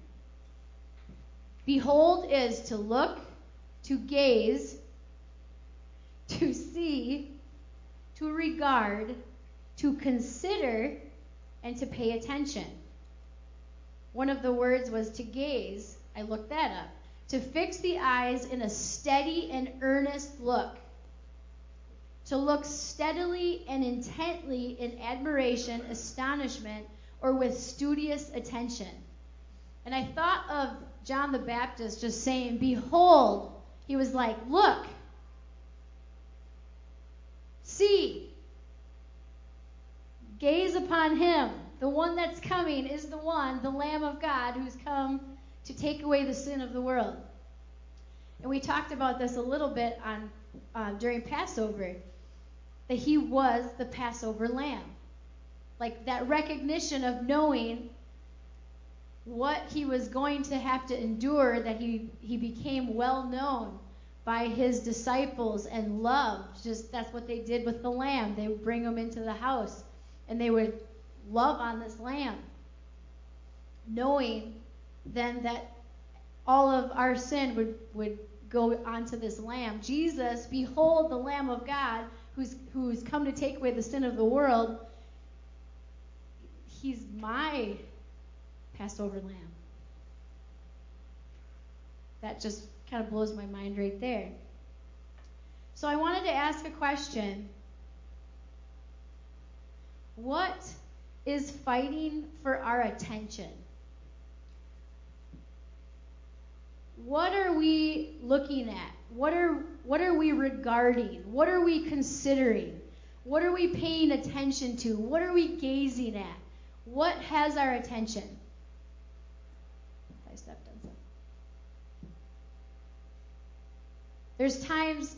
Behold is to look, to gaze, to see, to regard, to consider, and to pay attention. One of the words was to gaze. I looked that up. To fix the eyes in a steady and earnest look. To look steadily and intently in admiration, astonishment, or with studious attention. And I thought of John the Baptist just saying, behold. He was like, look. See. Gaze upon him. The one that's coming is the one, the Lamb of God, who's come to take away the sin of the world. And we talked about this a little bit during Passover, that he was the Passover lamb. Like that recognition of knowing what he was going to have to endure, that he became well known by his disciples and loved. Just that's what they did with the lamb. They would bring him into the house, and they would love on this lamb, knowing then that all of our sin would go onto this lamb. Jesus, behold the Lamb of God who's come to take away the sin of the world. He's my Passover lamb. That just kind of blows my mind right there. So I wanted to ask a question. What is fighting for our attention? What are we looking at? What are we regarding? What are we considering? What are we paying attention to? What are we gazing at? What has our attention? I stepped on something. There's times,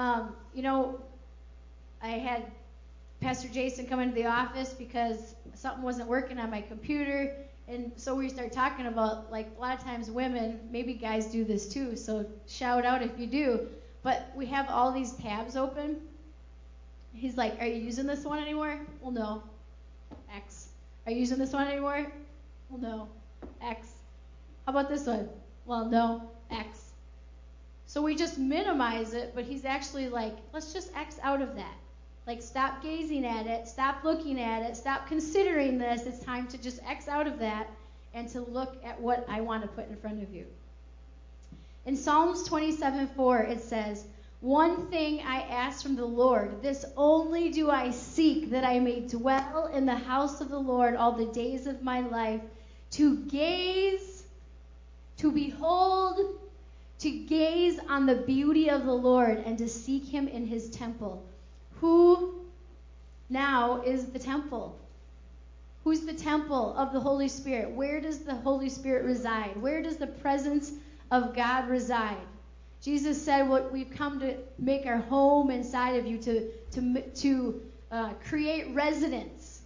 I had Pastor Jason come into the office because something wasn't working on my computer. And so we start talking about, like, a lot of times women, maybe guys do this too, so shout out if you do. But we have all these tabs open. He's like, are you using this one anymore? Well, no. X. Are you using this one anymore? Well, no. X. How about this one? Well, no. X. So we just minimize it, but he's actually like, let's just X out of that. Like, stop gazing at it, stop looking at it, stop considering this. It's time to just X out of that and to look at what I want to put in front of you. In Psalms 27:4, it says, one thing I ask from the Lord, this only do I seek, that I may dwell in the house of the Lord all the days of my life, to gaze, to behold, to gaze on the beauty of the Lord and to seek him in his temple. Who now is the temple? Who's the temple of the Holy Spirit? Where does the Holy Spirit reside? Where does the presence of God reside? Jesus said, "What we've come to make our home inside of you, to create residence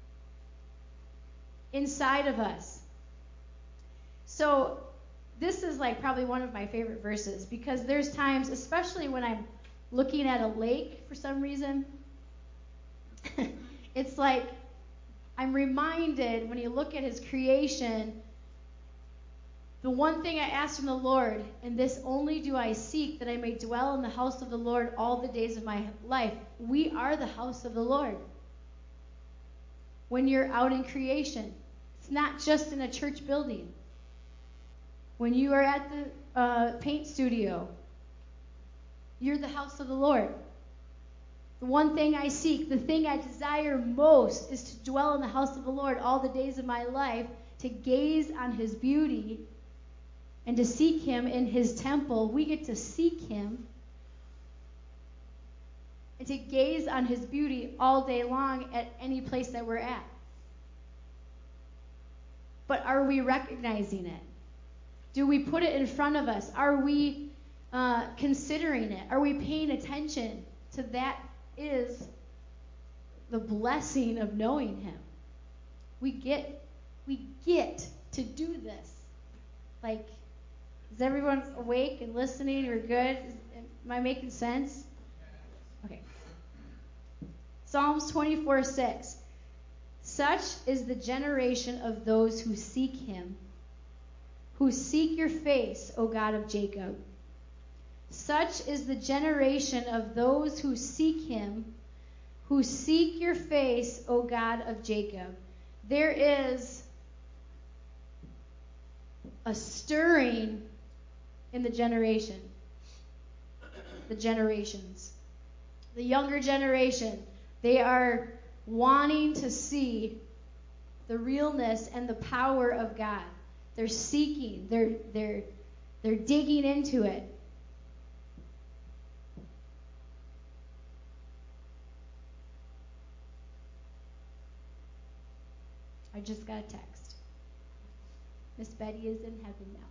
inside of us." So this is like probably one of my favorite verses, because there's times, especially when I'm looking at a lake for some reason, it's like I'm reminded, when you look at his creation, the one thing I ask from the Lord, and this only do I seek, that I may dwell in the house of the Lord all the days of my life. We are the house of the Lord. When you're out in creation, it's not just in a church building. When you are at the paint studio, you're the house of the Lord. The one thing I seek, the thing I desire most, is to dwell in the house of the Lord all the days of my life, to gaze on his beauty and to seek him in his temple. We get to seek him and to gaze on his beauty all day long at any place that we're at. but are we recognizing it? Do we put it in front of us? Are we considering it? Are we paying attention to that is the blessing of knowing him? We get to do this. Like, is everyone awake and listening? We're good? Am I making sense? Okay. Psalms 24:6. Such is the generation of those who seek him, who seek your face, O God of Jacob. Such is the generation of those who seek him, who seek your face, O God of Jacob. There is a stirring in the generation, the generations. The younger generation, they are wanting to see the realness and the power of God. They're seeking, they're digging into it. I just got a text. Miss Betty is in heaven now.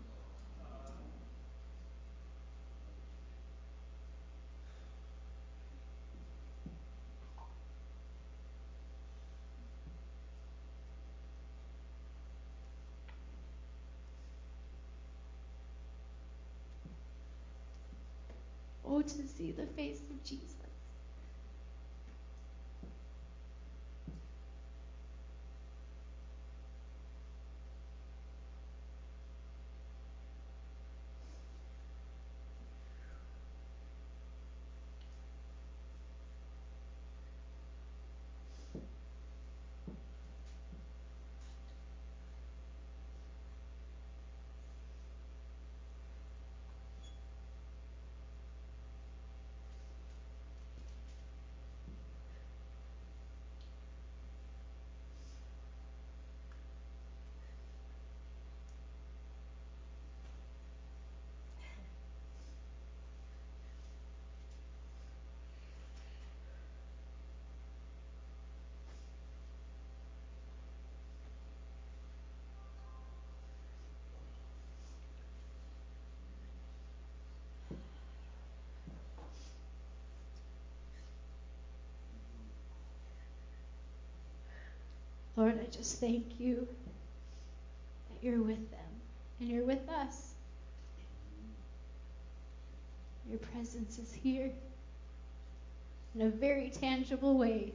Oh, to see the face of Jesus. Lord, I just thank you that you're with them and you're with us. Your presence is here in a very tangible way.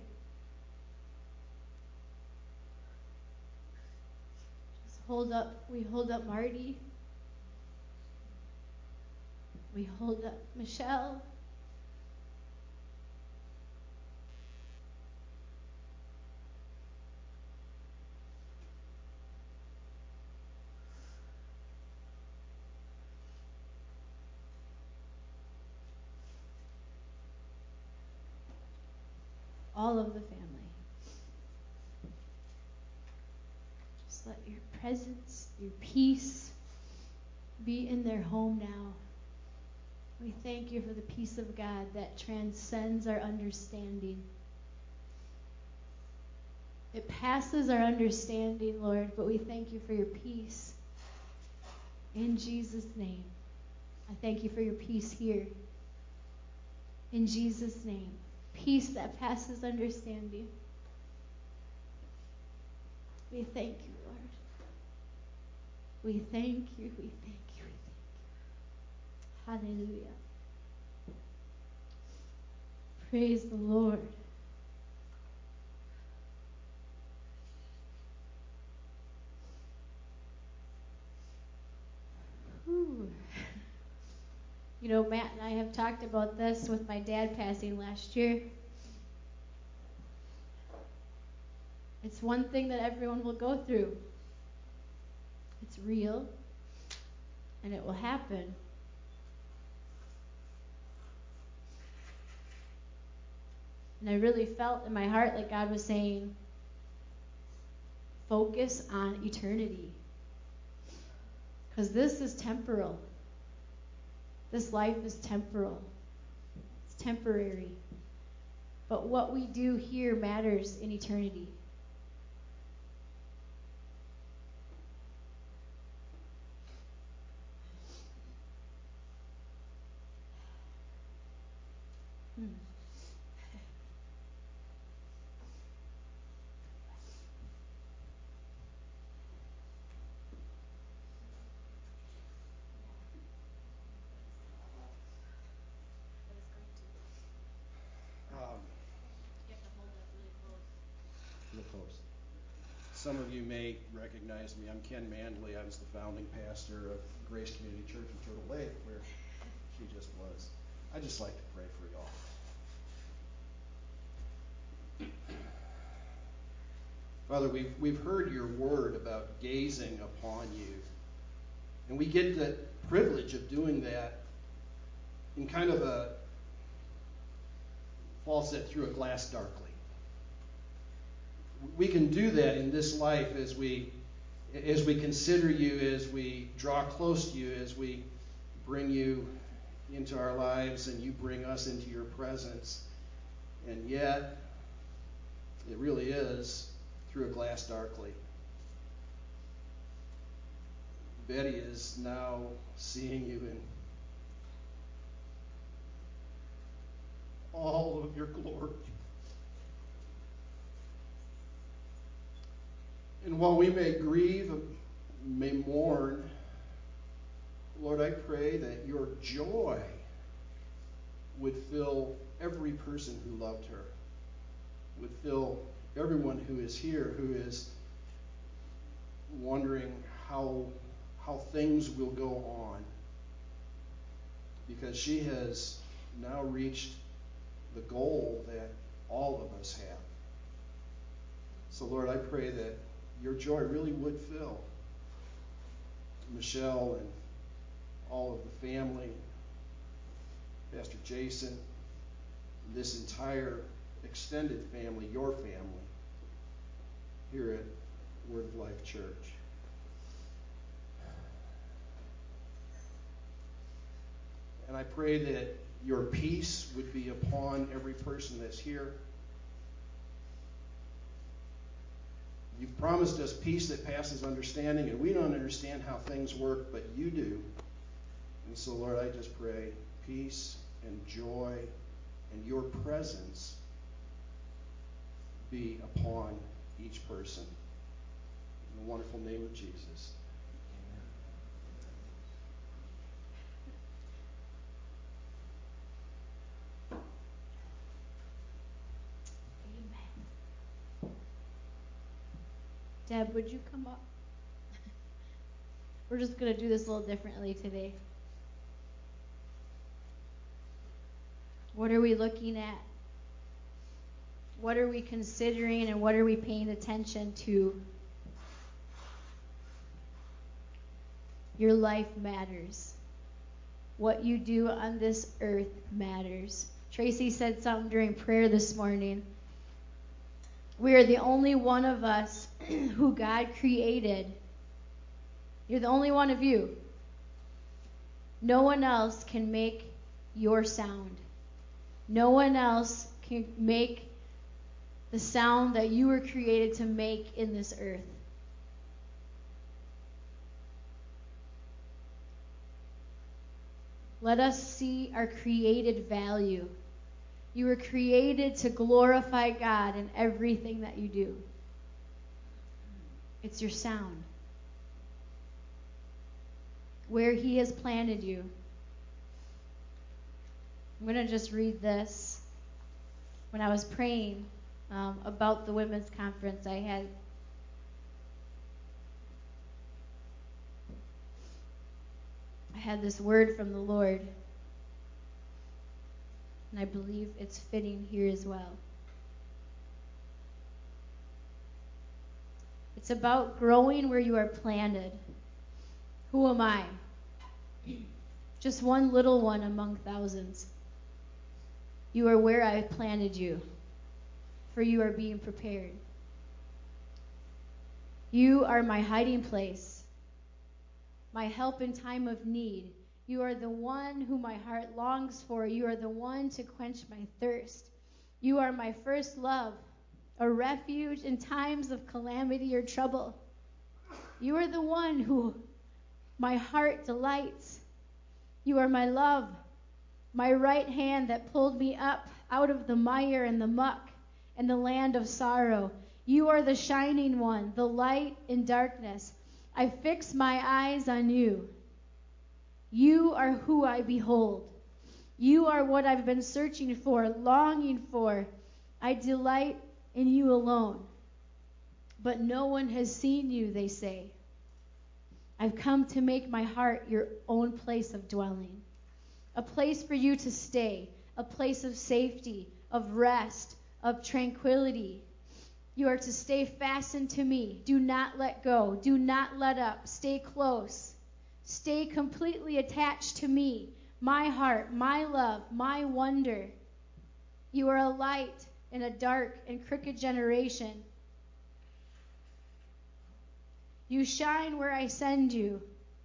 We hold up Marty. We hold up Michelle. All of the family. Just let your presence, your peace be in their home now. We thank you for the peace of God that transcends our understanding. It passes our understanding, Lord, but we thank you for your peace. In Jesus' name. I thank you for your peace here. In Jesus' name. Peace that passes understanding. We thank you, Lord. We thank you, we thank you, we thank you. Hallelujah. Praise the Lord. Whew. You know, Matt and I have talked about this with my dad passing last year. It's one thing that everyone will go through. It's real, and it will happen. And I really felt in my heart like God was saying, focus on eternity. Because this is temporal. This life is temporal. It's temporary. But what we do here matters in eternity. Real close. Some of you may recognize me. I'm Ken Mandley. I was the founding pastor of Grace Community Church in Turtle Lake, where she just was. I just like to pray for y'all. Father, we've heard your word about gazing upon you. And we get the privilege of doing that in kind of a, Paul said, through a glass darkly. We can do that in this life as we consider you, as we draw close to you, as we bring you into our lives and you bring us into your presence. And yet, it really is through a glass darkly. Betty is now seeing you in all of your glory. And while we may grieve, may mourn, Lord, I pray that your joy would fill every person who loved her, would fill everyone who is here, who is wondering how things will go on, because she has now reached the goal that all of us have. So, Lord, I pray that your joy really would fill Michelle and all of the family, Pastor Jason, and this entire extended family, your family, here at Word of Life Church. And I pray that your peace would be upon every person that's here. You've promised us peace that passes understanding, and we don't understand how things work, but you do. And so, Lord, I just pray peace and joy and your presence be upon each person. In the wonderful name of Jesus. Deb, would you come up? We're just going to do this a little differently today. What are we looking at? What are we considering, and what are we paying attention to? Your life matters. What you do on this earth matters. Tracy said something during prayer this morning. We are the only one of us who God created. You're the only one of you. No one else can make your sound. No one else can make the sound that you were created to make in this earth. Let us see our created value. You were created to glorify God in everything that you do. It's your sound. Where He has planted you. I'm going to just read this. When I was praying about the women's conference, I had this word from the Lord. And I believe it's fitting here as well. It's about growing where you are planted. Who am I? Just one little one among thousands. You are where I have planted you, for you are being prepared. You are my hiding place, my help in time of need. You are the one who my heart longs for. You are the one to quench my thirst. You are my first love, a refuge in times of calamity or trouble. You are the one who my heart delights. You are my love, my right hand that pulled me up out of the mire and the muck and the land of sorrow. You are the shining one, the light in darkness. I fix my eyes on you. You are who I behold. You are what I've been searching for, longing for. I delight in you alone. But no one has seen you, they say. I've come to make my heart your own place of dwelling, a place for you to stay, a place of safety, of rest, of tranquility. You are to stay fastened to me. Do not let go. Do not let up. Stay close. Stay completely attached to me, my heart, my love, my wonder. You are a light in a dark and crooked generation. You shine where I send you.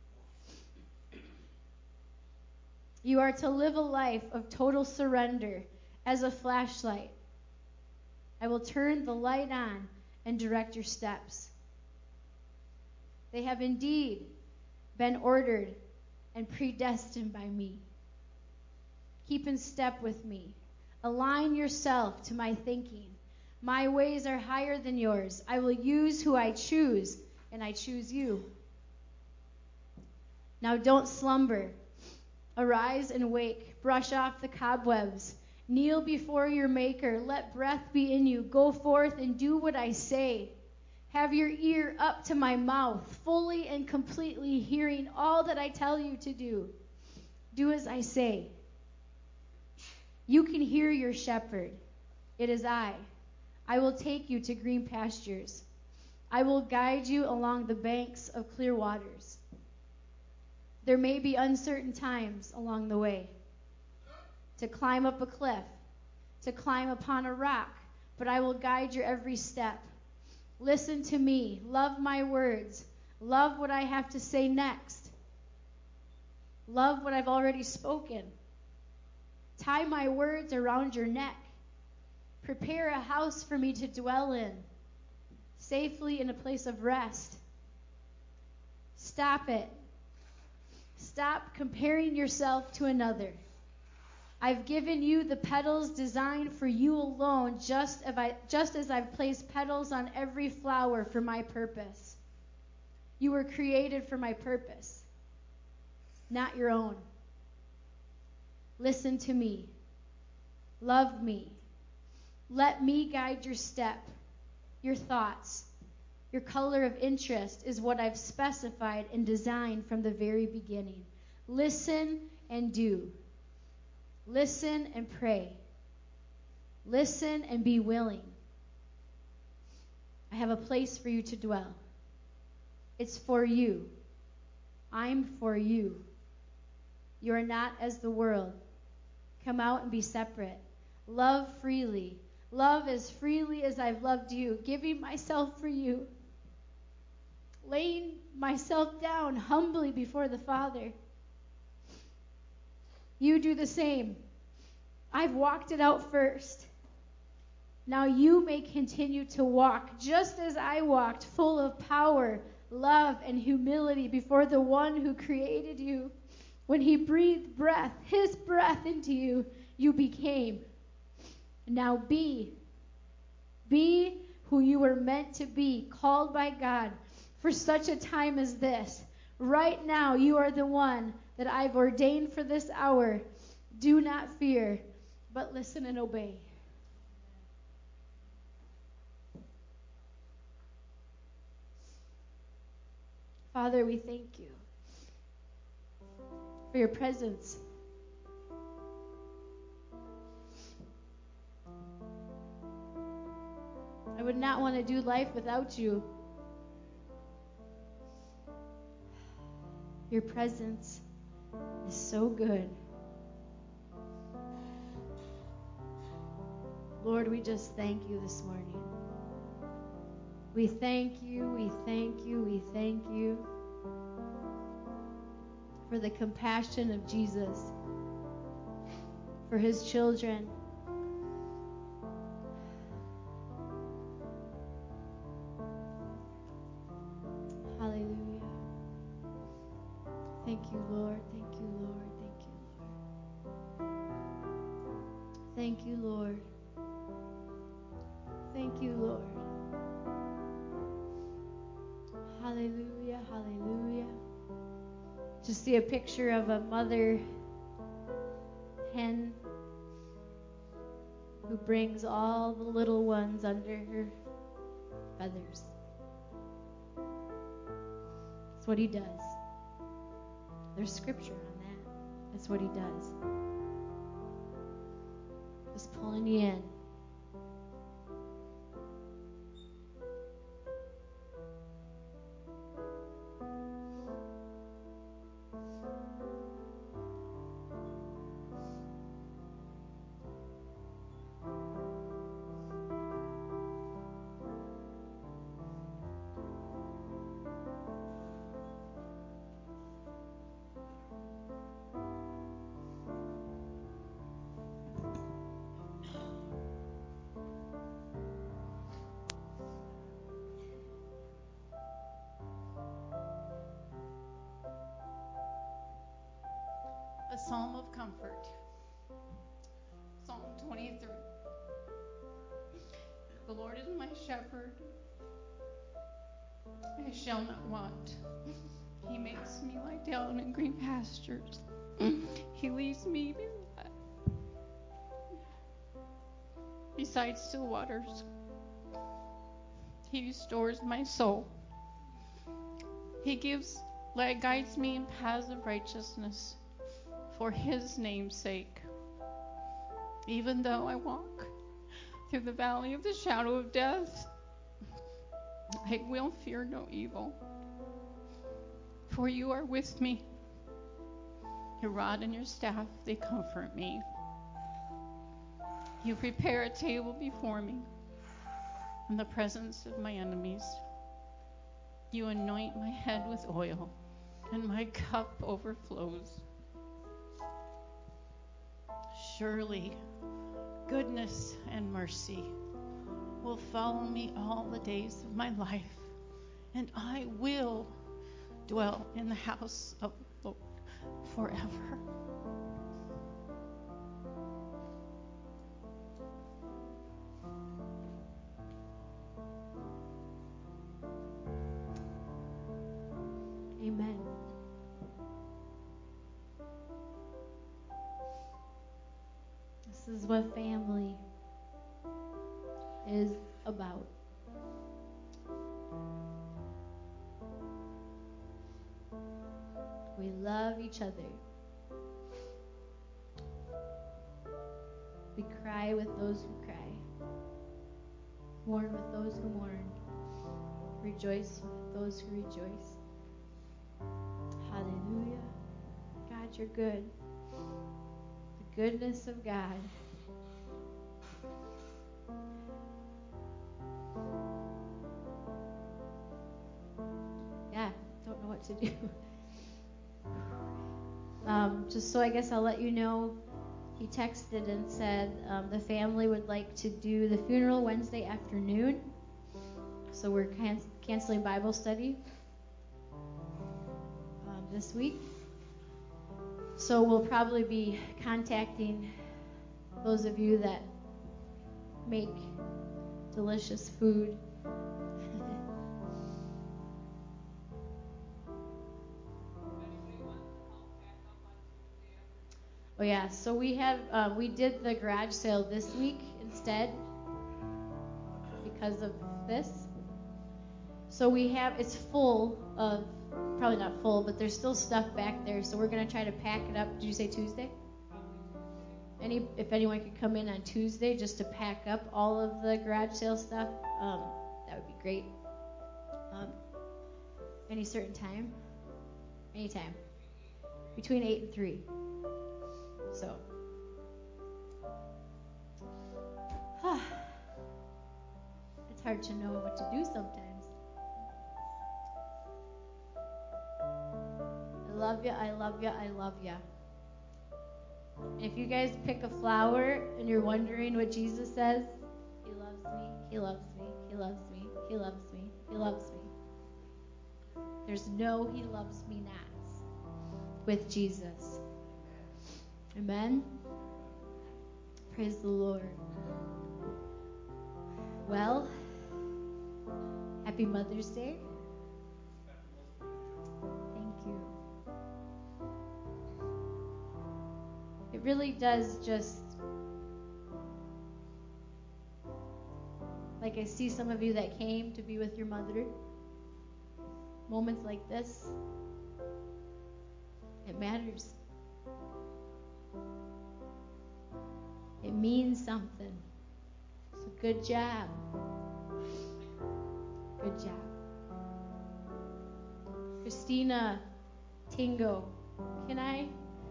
You are to live a life of total surrender as a flashlight. I will turn the light on and direct your steps. They have indeed been ordered and predestined by me. Keep in step with me. Align yourself to my thinking. My ways are higher than yours. I will use who I choose, and I choose you. Now don't slumber. Arise and wake. Brush off the cobwebs. Kneel before your Maker. Let breath be in you. Go forth and do what I say. Have your ear up to my mouth, fully and completely hearing all that I tell you to do. Do as I say. You can hear your shepherd. It is I. I will take you to green pastures. I will guide you along the banks of clear waters. There may be uncertain times along the way, to climb up a cliff, to climb upon a rock, but I will guide your every step. Listen to me. Love my words. Love what I have to say next. Love what I've already spoken. Tie my words around your neck. Prepare a house for me to dwell in, safely in a place of rest. Stop it. Stop comparing yourself to another. I've given you the petals designed for you alone, just as I've placed petals on every flower for my purpose. You were created for my purpose, not your own. Listen to me. Love me. Let me guide your step, your thoughts. Your color of interest is what I've specified and designed from the very beginning. Listen and do. Listen and pray. Listen and be willing. I have a place for you to dwell. It's for you. I'm for you. You are not as the world. Come out and be separate. Love freely. Love as freely as I've loved you, giving myself for you. Laying myself down humbly before the Father. You do the same. I've walked it out first. Now you may continue to walk just as I walked, full of power, love, and humility before the one who created you. When he breathed breath, his breath into you, you became. Now be who you were meant to be, called by God for such a time as this. Right now, you are the one that I've ordained for this hour. Do not fear, but listen and obey. Father, we thank you for your presence. I would not want to do life without you. Your presence is so good. Lord, we just thank you this morning. We thank you, we thank you, we thank you for the compassion of Jesus, for his children. Hallelujah. Thank you, Lord. Thank you, Lord. Thank you, Lord. Thank you, Lord. Thank you, Lord. Hallelujah, hallelujah. Just see a picture of a mother hen who brings all the little ones under her feathers. That's what he does. There's scripture on that. That's what he does. Just pulling you in. A psalm of comfort. Psalm 23. The Lord is my shepherd. I shall not want. He makes me lie down in green pastures. He leads me beside still waters. He restores my soul. He guides me in paths of righteousness for his name's sake. Even though I walk through the valley of the shadow of death, I will fear no evil, for you are with me. Your rod and your staff, they comfort me. You prepare a table before me in the presence of my enemies. You anoint my head with oil, and my cup overflows. Surely, goodness and mercy will follow me all the days of my life, and I will dwell in the house of the Lord forever. Amen. This is what family is about. We love each other. We cry with those who cry. Mourn with those who mourn. Rejoice with those who rejoice. Hallelujah. God, you're good. The goodness of God. Yeah, don't know what to do. Just so I guess I'll let you know, he texted and said the family would like to do the funeral Wednesday afternoon. So we're canceling Bible study this week. So we'll probably be contacting those of you that make delicious food. Oh yeah, so we did the garage sale this week instead because of this. So it's full of, probably not full, but there's still stuff back there. So we're going to try to pack it up. Did you say Tuesday? If anyone could come in on Tuesday just to pack up all of the garage sale stuff, that would be great. Any certain time? Anytime. Between 8 and 3. So. It's hard to know what to do sometimes. I love you, I love you, I love you. If you guys pick a flower and you're wondering what Jesus says, he loves me, he loves me, he loves me, he loves me, he loves me. There's no he loves me nots with Jesus. Amen? Praise the Lord. Well, happy Mother's Day. Thank you. It really does just, like I see some of you that came to be with your mother. Moments like this, it matters. It means something. So good job. Good job. Christina Tingo, can I?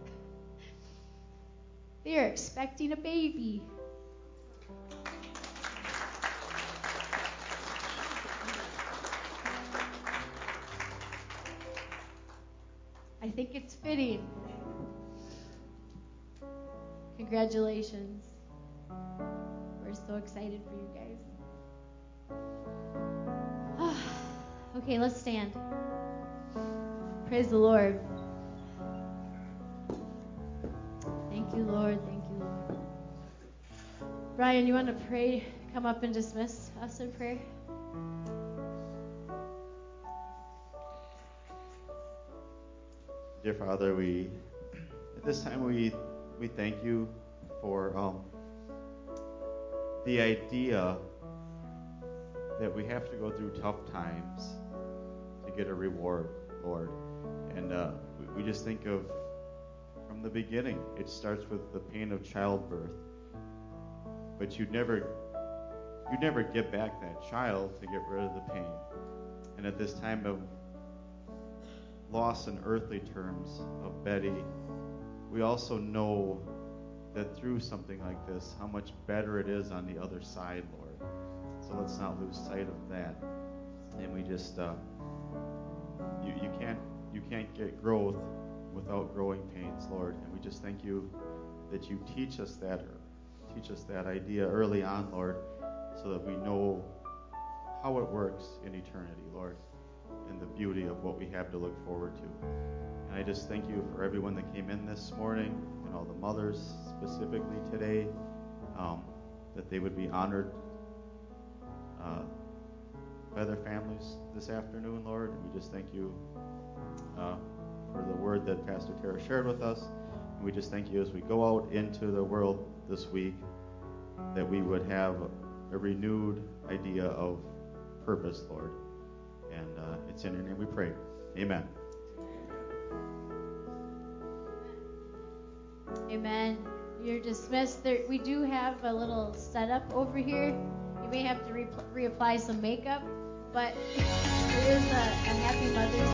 They are expecting a baby. I think it's fitting. Congratulations. We're so excited for you guys. Okay, let's stand. Praise the Lord. Thank you, Lord. Thank you, Lord. Brian, you want to pray? Come up and dismiss us in prayer? Dear Father, at this time we thank you for the idea that we have to go through tough times to get a reward, Lord. And we just think of, from the beginning, it starts with the pain of childbirth. But you'd never give back that child to get rid of the pain. And at this time of loss in earthly terms of Betty, we also know that through something like this, how much better it is on the other side, Lord. So let's not lose sight of that. And we just, you can't get growth without growing pains, Lord. And we just thank you that you teach us that idea early on, Lord, so that we know how it works in eternity, Lord, and the beauty of what we have to look forward to. And I just thank you for everyone that came in this morning, and all the mothers specifically today, that they would be honored by their families this afternoon, Lord. And we just thank you for the word that Pastor Tara shared with us. And we just thank you as we go out into the world this week, that we would have a renewed idea of purpose, Lord. And it's in your name we pray. Amen. Amen. You're dismissed. We do have a little setup over here. You may have to reapply some makeup, but it is a happy Mother's Day.